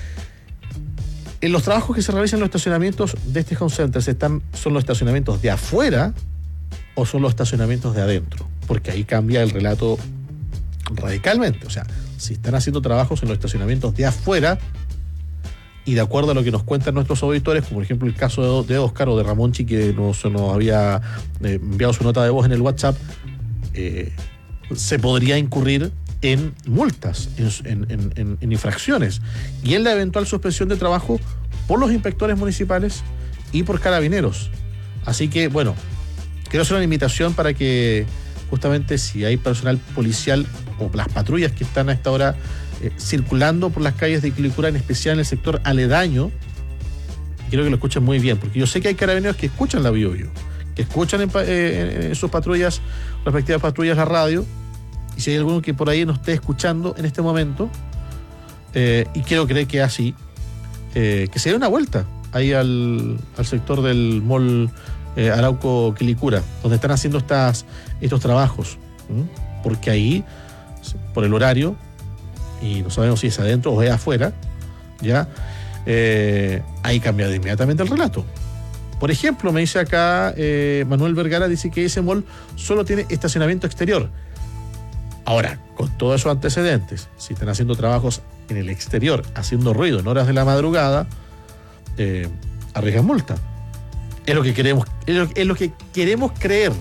en los trabajos que se realizan en los estacionamientos de este home center, ¿están, ¿son los estacionamientos de afuera o son los estacionamientos de adentro? Porque ahí cambia el relato radicalmente. O sea, si están haciendo trabajos en los estacionamientos de afuera, y de acuerdo a lo que nos cuentan nuestros auditores, como por ejemplo el caso de Óscar o de Ramonchi, que nos, nos había eh, enviado su nota de voz en el WhatsApp, eh, se podría incurrir en multas, en, en, en, en infracciones, y en la eventual suspensión de trabajo por los inspectores municipales y por carabineros. Así que, bueno, quiero hacer una invitación para que justamente si hay personal policial o las patrullas que están a esta hora Eh, circulando por las calles de Quilicura, en especial en el sector aledaño, quiero que lo escuchen muy bien, porque yo sé que hay carabineros que escuchan la Bio Bio, que escuchan en, eh, en sus patrullas, respectivas patrullas, la radio, y si hay alguno que por ahí nos esté escuchando en este momento, eh, y quiero creer que así, eh, que se dé una vuelta ahí al, al sector del mall eh, Arauco Quilicura, donde están haciendo estas, estos trabajos, ¿m? Porque ahí, por el horario, y no sabemos si es adentro o es afuera, ya, eh, ahí cambia de inmediatamente el relato. Por ejemplo, me dice acá eh, Manuel Vergara, dice que ese mall solo tiene estacionamiento exterior. Ahora, con todos esos antecedentes, si están haciendo trabajos en el exterior, haciendo ruido en horas de la madrugada, eh, arriesgan multa. Es lo que queremos, es lo, es lo que queremos creer,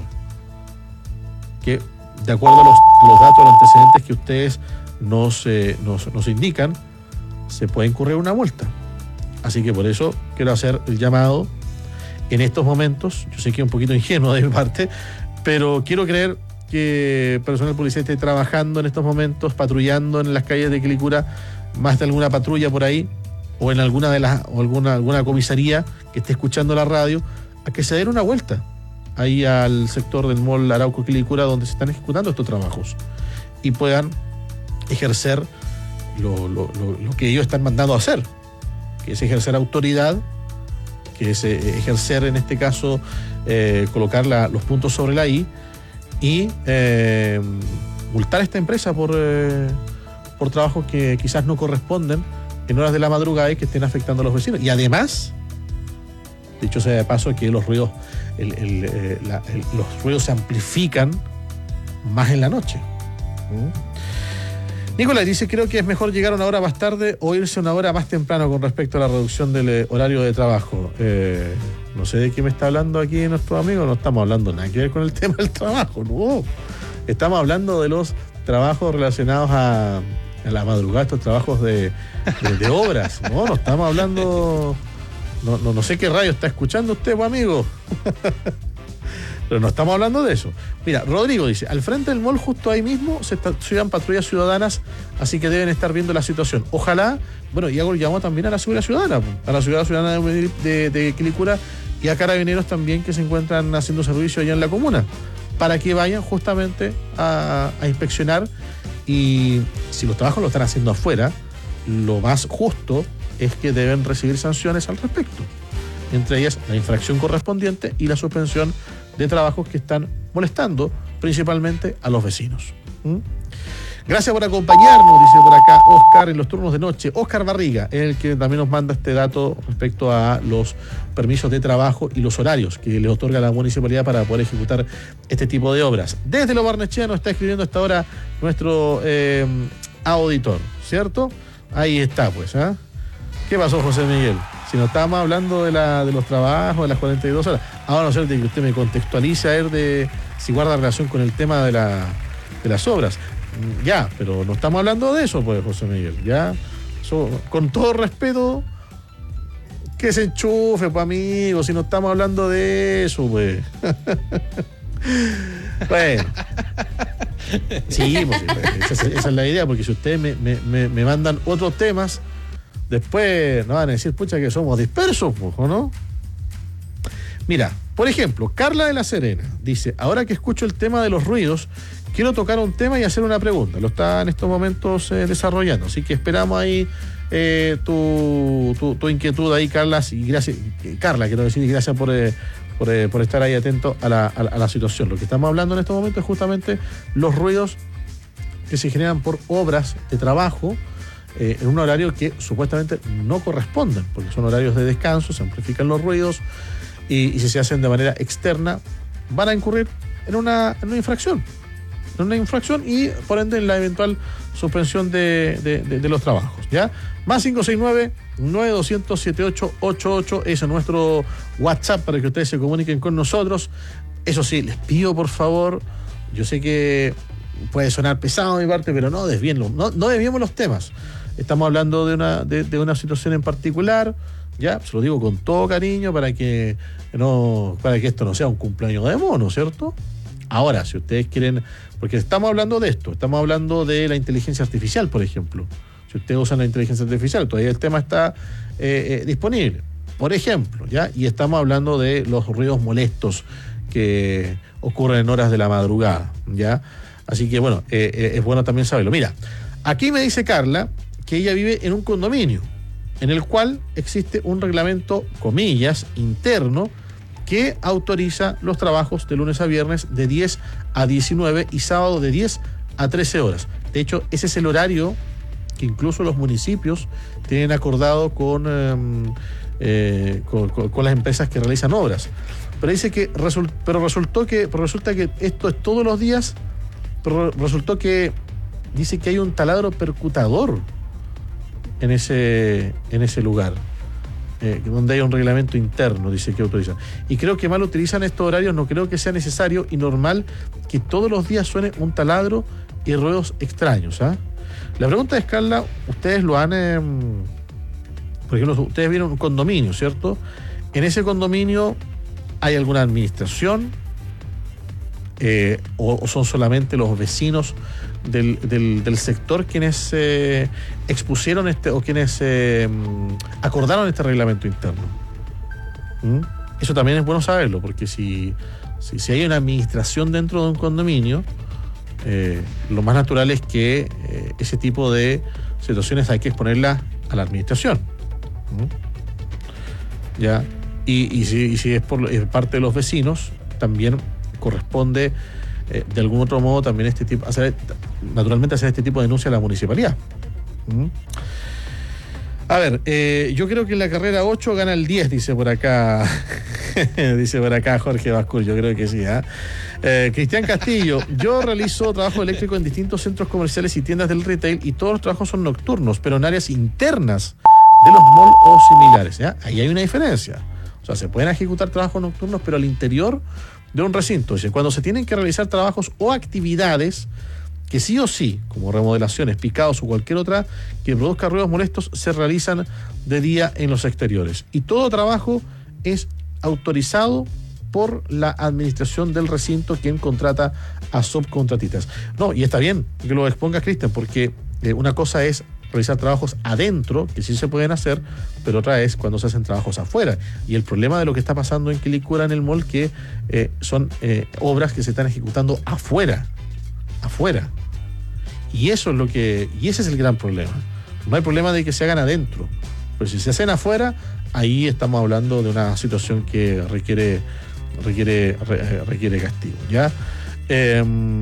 que de acuerdo a los, a los datos, los antecedentes que ustedes Nos, eh, nos, nos indican, se puede incurrir una multa. Así que por eso quiero hacer el llamado en estos momentos. Yo sé que es un poquito ingenuo de mi parte, pero quiero creer que el personal policial esté trabajando en estos momentos, patrullando en las calles de Quilicura, más de alguna patrulla por ahí, o en alguna de las, o alguna, alguna comisaría que esté escuchando la radio, a que se den una vuelta ahí al sector del mall Arauco Quilicura, donde se están ejecutando estos trabajos, y puedan ejercer lo, lo, lo, lo que ellos están mandando a hacer, que es ejercer autoridad, que es eh, ejercer en este caso eh, colocar la, los puntos sobre la I y eh, multar a esta empresa por, eh, por trabajos que quizás no corresponden en horas de la madrugada y que estén afectando a los vecinos. Y además, dicho sea de paso, que los ruidos el, el, eh, la, el, los ruidos se amplifican más en la noche. ¿Mm? Nicolás dice, creo que es mejor llegar una hora más tarde o irse una hora más temprano con respecto a la reducción del eh, horario de trabajo. Eh, no sé de qué me está hablando aquí nuestro amigo, no estamos hablando nada que ver con el tema del trabajo, no. Estamos hablando de los trabajos relacionados a, a la madrugada, estos trabajos de, de, de obras, no, no estamos hablando, no, no, no sé qué radio está escuchando usted, pues, amigo. Pero no estamos hablando de eso. Mira, Rodrigo dice, al frente del mall, justo ahí mismo, se estacionan patrullas ciudadanas, así que deben estar viendo la situación. Ojalá, bueno, y hago el llamado también a la seguridad ciudadana, a la seguridad ciudadana de, de, de Quilicura y a carabineros también que se encuentran haciendo servicio allá en la comuna, para que vayan justamente a, a inspeccionar, y si los trabajos lo están haciendo afuera, lo más justo es que deben recibir sanciones al respecto. Entre ellas, la infracción correspondiente y la suspensión de trabajos que están molestando principalmente a los vecinos. ¿Mm? Gracias por acompañarnos, dice por acá Óscar, en los turnos de noche. Óscar Barriga es el que también nos manda este dato respecto a los permisos de trabajo y los horarios que le otorga la municipalidad para poder ejecutar este tipo de obras. Desde Lo Barnechea nos está escribiendo a esta hora nuestro eh, auditor, ¿cierto? Ahí está, pues, ¿ah? ¿eh? ¿Qué pasó, José Miguel? Si no estábamos hablando de, la, de los trabajos, de las cuarenta y dos horas. Ahora, no sé, de que usted me contextualice a ver de si guarda relación con el tema de, la, de las obras. Ya, pero no estamos hablando de eso, pues, José Miguel. Ya, so, con todo respeto, que se enchufe, pues, amigo, si no estamos hablando de eso, pues. Bueno. Sí, pues, esa, esa es la idea, porque si ustedes me, me, me, me mandan otros temas, después nos van a decir, pucha, que somos dispersos, pues, ¿o no? Mira, por ejemplo, Carla de La Serena dice, ahora que escucho el tema de los ruidos, quiero tocar un tema y hacer una pregunta. Lo está en estos momentos eh, desarrollando, así que esperamos ahí eh, tu, tu, tu inquietud ahí, Carla, y gracias, Carla, quiero decir, y gracias por, eh, por, eh, por estar ahí atento a la, a, la, a la situación. Lo que estamos hablando en este momento es justamente los ruidos que se generan por obras de trabajo eh, en un horario que supuestamente no corresponden, porque son horarios de descanso, se amplifican los ruidos y, y si se hacen de manera externa van a incurrir en una, en una infracción. En una infracción y por ende en la eventual suspensión de, de, de, de los trabajos, ¿ya? Más cinco seis nueve, nueve dos cero cero, siete ocho ocho ocho es nuestro WhatsApp para que ustedes se comuniquen con nosotros. Eso sí, les pido por favor, yo sé que puede sonar pesado de mi parte, pero no desvíenlo, no, no desviemos los temas. Estamos hablando de una, de, de una situación en particular, ya, se lo digo con todo cariño para que no, para que esto no sea un cumpleaños de mono, ¿cierto? Ahora, si ustedes quieren, porque estamos hablando de esto, estamos hablando de la inteligencia artificial, por ejemplo. Si ustedes usan la inteligencia artificial, todavía el tema está eh, eh, disponible, por ejemplo, ¿ya? Y estamos hablando de los ruidos molestos que ocurren en horas de la madrugada, ¿ya? Así que, bueno, eh, eh, es bueno también saberlo. Mira, aquí me dice Carla que ella vive en un condominio en el cual existe un reglamento, comillas, interno, que autoriza los trabajos de lunes a viernes de diez a diecinueve y sábado de diez a trece horas. De hecho, ese es el horario que incluso los municipios tienen acordado con, eh, eh, con, con, con las empresas que realizan obras. Pero dice que result, pero resultó que pero resulta que esto es todos los días, pero resultó que dice que hay un taladro percutador en ese, en ese lugar. Eh, donde hay un reglamento interno, dice que autoriza. Y creo que mal utilizan estos horarios, no creo que sea necesario y normal que todos los días suene un taladro y ruidos extraños. ¿eh? La pregunta es, Carla, ustedes lo han... Eh, por ejemplo, ustedes vieron un condominio, ¿cierto? En ese condominio hay alguna administración eh, o, o son solamente los vecinos Del, del, del sector quienes eh, expusieron este o quienes eh, acordaron este reglamento interno. ¿Mm? Eso también es bueno saberlo, porque si, si, si hay una administración dentro de un condominio, eh, lo más natural es que eh, ese tipo de situaciones hay que exponerlas a la administración. ¿Mm? ¿Ya? Y, y, si, y si es por es parte de los vecinos, también corresponde Eh, de algún otro modo también este tipo hacer, naturalmente hacer este tipo de denuncia a la municipalidad. ¿Mm? A ver, eh, yo creo que en la carrera ocho gana el diez, dice por acá dice por acá Jorge Bascur, yo creo que sí. ¿eh? Eh, Cristian Castillo, yo realizo trabajo eléctrico en distintos centros comerciales y tiendas del retail y todos los trabajos son nocturnos, pero en áreas internas de los malls o similares. ¿eh? Ahí hay una diferencia. O sea, se pueden ejecutar trabajos nocturnos, pero al interior de un recinto. Dice, cuando se tienen que realizar trabajos o actividades que sí o sí, como remodelaciones, picados o cualquier otra que produzca ruidos molestos, se realizan de día en los exteriores. Y todo trabajo es autorizado por la administración del recinto, quien contrata a subcontratistas. No, y está bien que lo exponga Cristian, porque eh, una cosa es realizar trabajos adentro, que sí se pueden hacer, pero otra es cuando se hacen trabajos afuera. Y el problema de lo que está pasando en Quilicura, en el mall, que eh, son eh, obras que se están ejecutando afuera, afuera. Y eso es lo que, y ese es el gran problema. No hay problema de que se hagan adentro, pero si se hacen afuera, ahí estamos hablando de una situación que requiere, requiere, re, requiere castigo, ¿ya? Eh,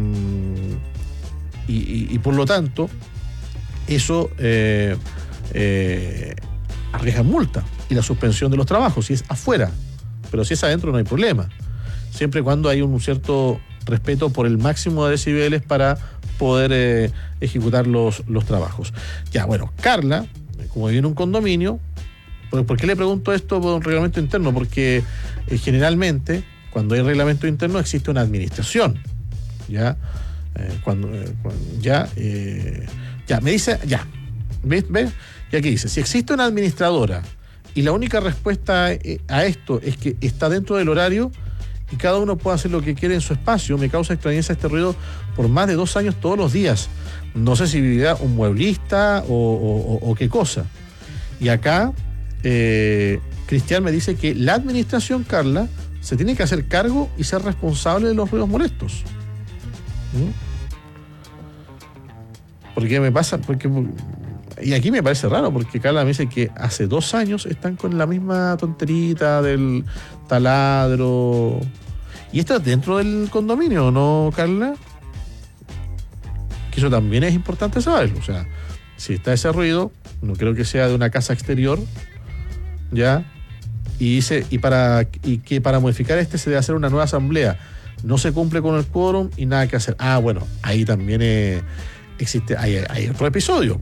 y, y, y por lo tanto, eso eh, eh, arriesga multa y la suspensión de los trabajos si es afuera, pero si es adentro no hay problema, siempre y cuando hay un cierto respeto por el máximo de decibeles para poder eh, ejecutar los, los trabajos. Ya, bueno, Carla, como vive en un condominio, ¿por qué le pregunto esto por un reglamento interno? Porque eh, generalmente cuando hay reglamento interno existe una administración, ya, eh, cuando, eh, cuando ya eh, Ya, me dice, ya, ¿ves? ¿Ves? Y aquí dice, si existe una administradora y la única respuesta a esto es que está dentro del horario y cada uno puede hacer lo que quiere en su espacio, me causa extrañeza este ruido por más de dos años todos los días. No sé si vivirá un mueblista o, o, o qué cosa. Y acá, eh, Cristian me dice que la administración, Carla, se tiene que hacer cargo y ser responsable de los ruidos molestos. ¿Mm? Porque me pasa, porque y aquí me parece raro porque Carla me dice que hace dos años están con la misma tonterita del taladro. ¿Y esto es dentro del condominio, no, Carla? Que eso también es importante saberlo. O sea, si está ese ruido, no creo que sea de una casa exterior, ¿ya? Y dice, y para y que para modificar este se debe hacer una nueva asamblea. No se cumple con el quórum y nada que hacer. Ah, bueno, ahí también eh, existe, hay, hay otro episodio.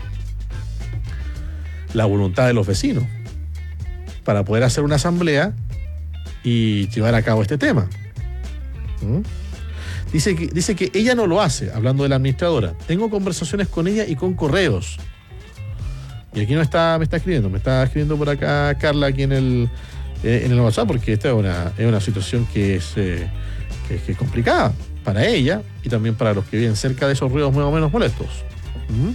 La voluntad de los vecinos para poder hacer una asamblea y llevar a cabo este tema. ¿Mm? Dice que, dice que ella no lo hace, hablando de la administradora. Tengo conversaciones con ella y con correos. Y aquí no está, me está escribiendo, me está escribiendo por acá Carla aquí en el, eh, en el WhatsApp, porque esta es una, es una situación que es, eh, que, que es complicada para ella y también para los que viven cerca de esos ruidos más o menos molestos. ¿Mm?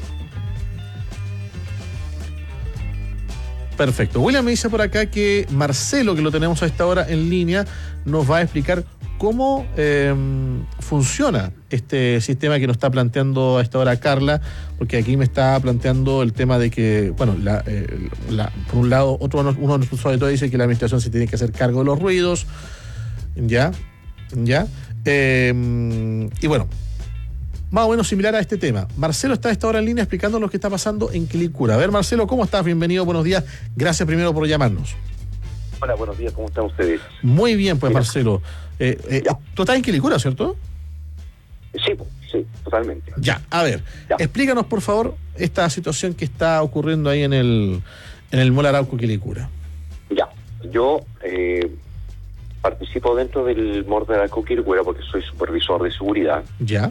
Perfecto. William me dice por acá que Marcelo, que lo tenemos a esta hora en línea, nos va a explicar cómo eh, funciona este sistema que nos está planteando a esta hora Carla, porque aquí me está planteando el tema de que, bueno, la, eh, la, por un lado, otro uno de nuestros auditores dice que la administración se tiene que hacer cargo de los ruidos, ya, ya, eh, y bueno, más o menos similar a este tema. Marcelo está a esta hora en línea explicando lo que está pasando en Quilicura. A ver, Marcelo, ¿cómo estás? Bienvenido, buenos días. Gracias primero por llamarnos. Hola, buenos días, ¿cómo están ustedes? Muy bien, pues, Mira. Marcelo. Eh, eh, tú estás en Quilicura, ¿cierto? Sí, sí, totalmente. Ya, a ver, ya. Explícanos, por favor, esta situación que está ocurriendo ahí en el, en el Mall Arauco Quilicura. Ya, yo eh, participo dentro del Mall de Arauco Quilicura porque soy supervisor de seguridad. Ya.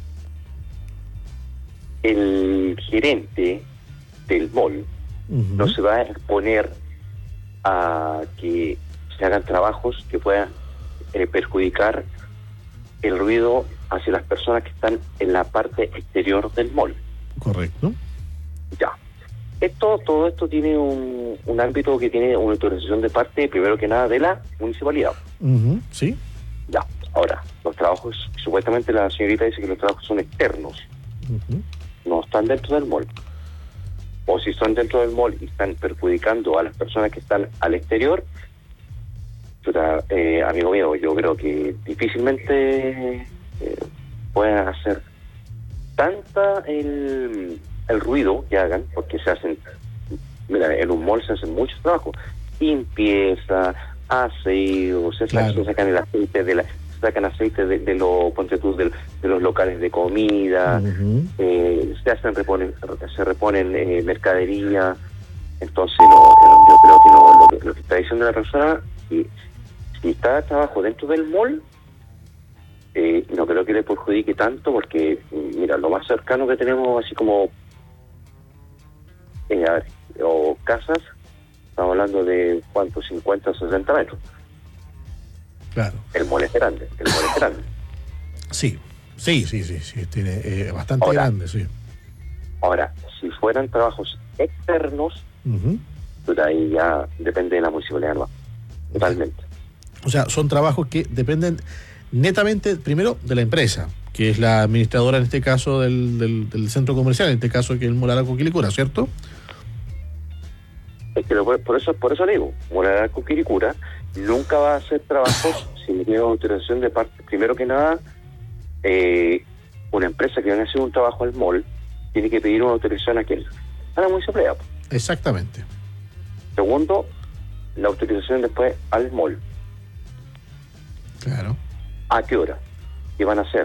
El gerente del mall uh-huh. no se va a exponer a que se hagan trabajos que puedan eh, perjudicar el ruido hacia las personas que están en la parte exterior del mall. Correcto. Ya. Esto, todo esto tiene un, un ámbito que tiene una autorización de parte, primero que nada, de la municipalidad. Uh-huh. Sí. Ya. Ahora, los trabajos, supuestamente la señorita dice que los trabajos son externos. Uh-huh. No están dentro del mall. O si están dentro del mall y están perjudicando a las personas que están al exterior, chuta, eh, amigo mío, yo creo que difícilmente eh, puedan hacer tanta el, el ruido que hagan, porque se hacen, mira, en un mall se hacen muchos trabajos, limpieza, aseo, se, claro. se sacan el aceite de la sacan aceite de, de los ponte tú, de, de los locales de comida, uh-huh. eh, se hacen reponen, se reponen eh, mercadería. Entonces no, yo creo que no, lo que, lo que está diciendo la persona, si, si está trabajo dentro del mall, eh, no creo que le perjudique tanto, porque mira, lo más cercano que tenemos así como eh, a ver, o casas, estamos hablando de cuántos, cincuenta, sesenta metros. Claro. El mall es grande, el mall es grande. Sí, sí, sí, sí, sí, tiene eh, bastante ahora, grande, sí. Ahora, si fueran trabajos externos, uh-huh. pues ahí ya depende de la municipalidad, ¿no? Totalmente. O sea, son trabajos que dependen netamente, primero, de la empresa, que es la administradora en este caso del, del, del centro comercial, en este caso que es el Mall Arauco Quilicura, ¿cierto? Es que por, por eso por eso le digo, Mall Arauco Quilicura nunca va a hacer trabajos sin tener autorización de parte. Primero que nada, eh, una empresa que viene a hacer un trabajo al mall tiene que pedir una autorización a quién, a la municipalidad. Exactamente. Segundo, la autorización después al mall. Claro. ¿A qué hora? ¿Qué van a hacer?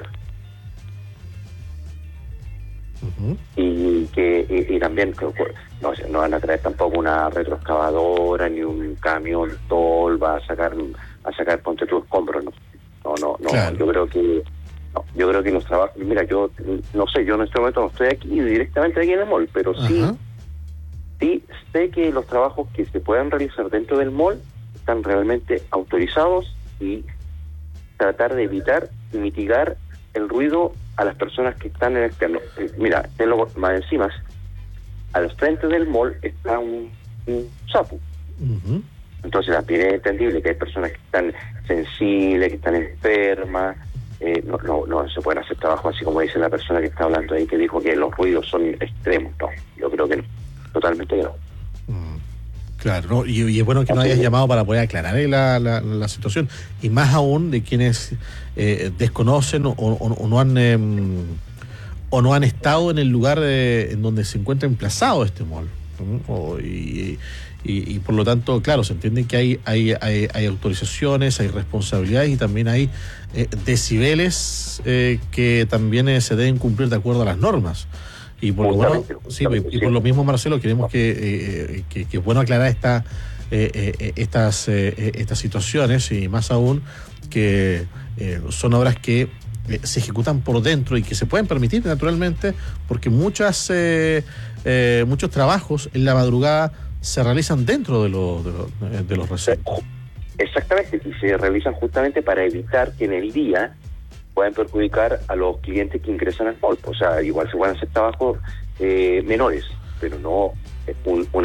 Uh-huh. Y que y, y también que, no, no van a traer tampoco una retroexcavadora ni un camión tol va a sacar a sacar ponte tu escombros, no no no, no claro. yo creo que no, yo creo que los trabajos, mira, yo no sé, yo en este momento no estoy aquí directamente aquí en el mall, pero uh-huh. sí sí sé que los trabajos que se puedan realizar dentro del mall están realmente autorizados y tratar de evitar y mitigar el ruido a las personas que están en el externo. Mira, de lo más encima, al frente del mall está un, un sapo. Uh-huh. Entonces también es entendible que hay personas que están sensibles, que están enfermas, eh, no, no, no se pueden hacer trabajos así como dice la persona que está hablando ahí, que dijo que los ruidos son extremos. No, yo creo que no, totalmente que no. Claro, ¿no? y, y es bueno que nos hayas llamado para poder aclarar la, la, la situación, y más aún de quienes eh, desconocen o, o, o no han eh, o no han estado en el lugar de, en donde se encuentra emplazado este mall, ¿no? o, y, y, y por lo tanto, claro, se entiende que hay hay, hay, hay autorizaciones, hay responsabilidades y también hay eh, decibeles eh, que también eh, se deben cumplir de acuerdo a las normas. Y por, lo bueno, sí, y por lo mismo, Marcelo, queremos que, eh, que, que es bueno aclarar esta, eh, eh, estas, eh, estas situaciones, y más aún que eh, son obras que eh, se ejecutan por dentro y que se pueden permitir naturalmente, porque muchas eh, eh, muchos trabajos en la madrugada se realizan dentro de, lo, de, lo, de los recintos. Exactamente, y se realizan justamente para evitar que en el día pueden perjudicar a los clientes que ingresan al mall. O sea, igual se pueden hacer trabajos eh, menores, pero no un, una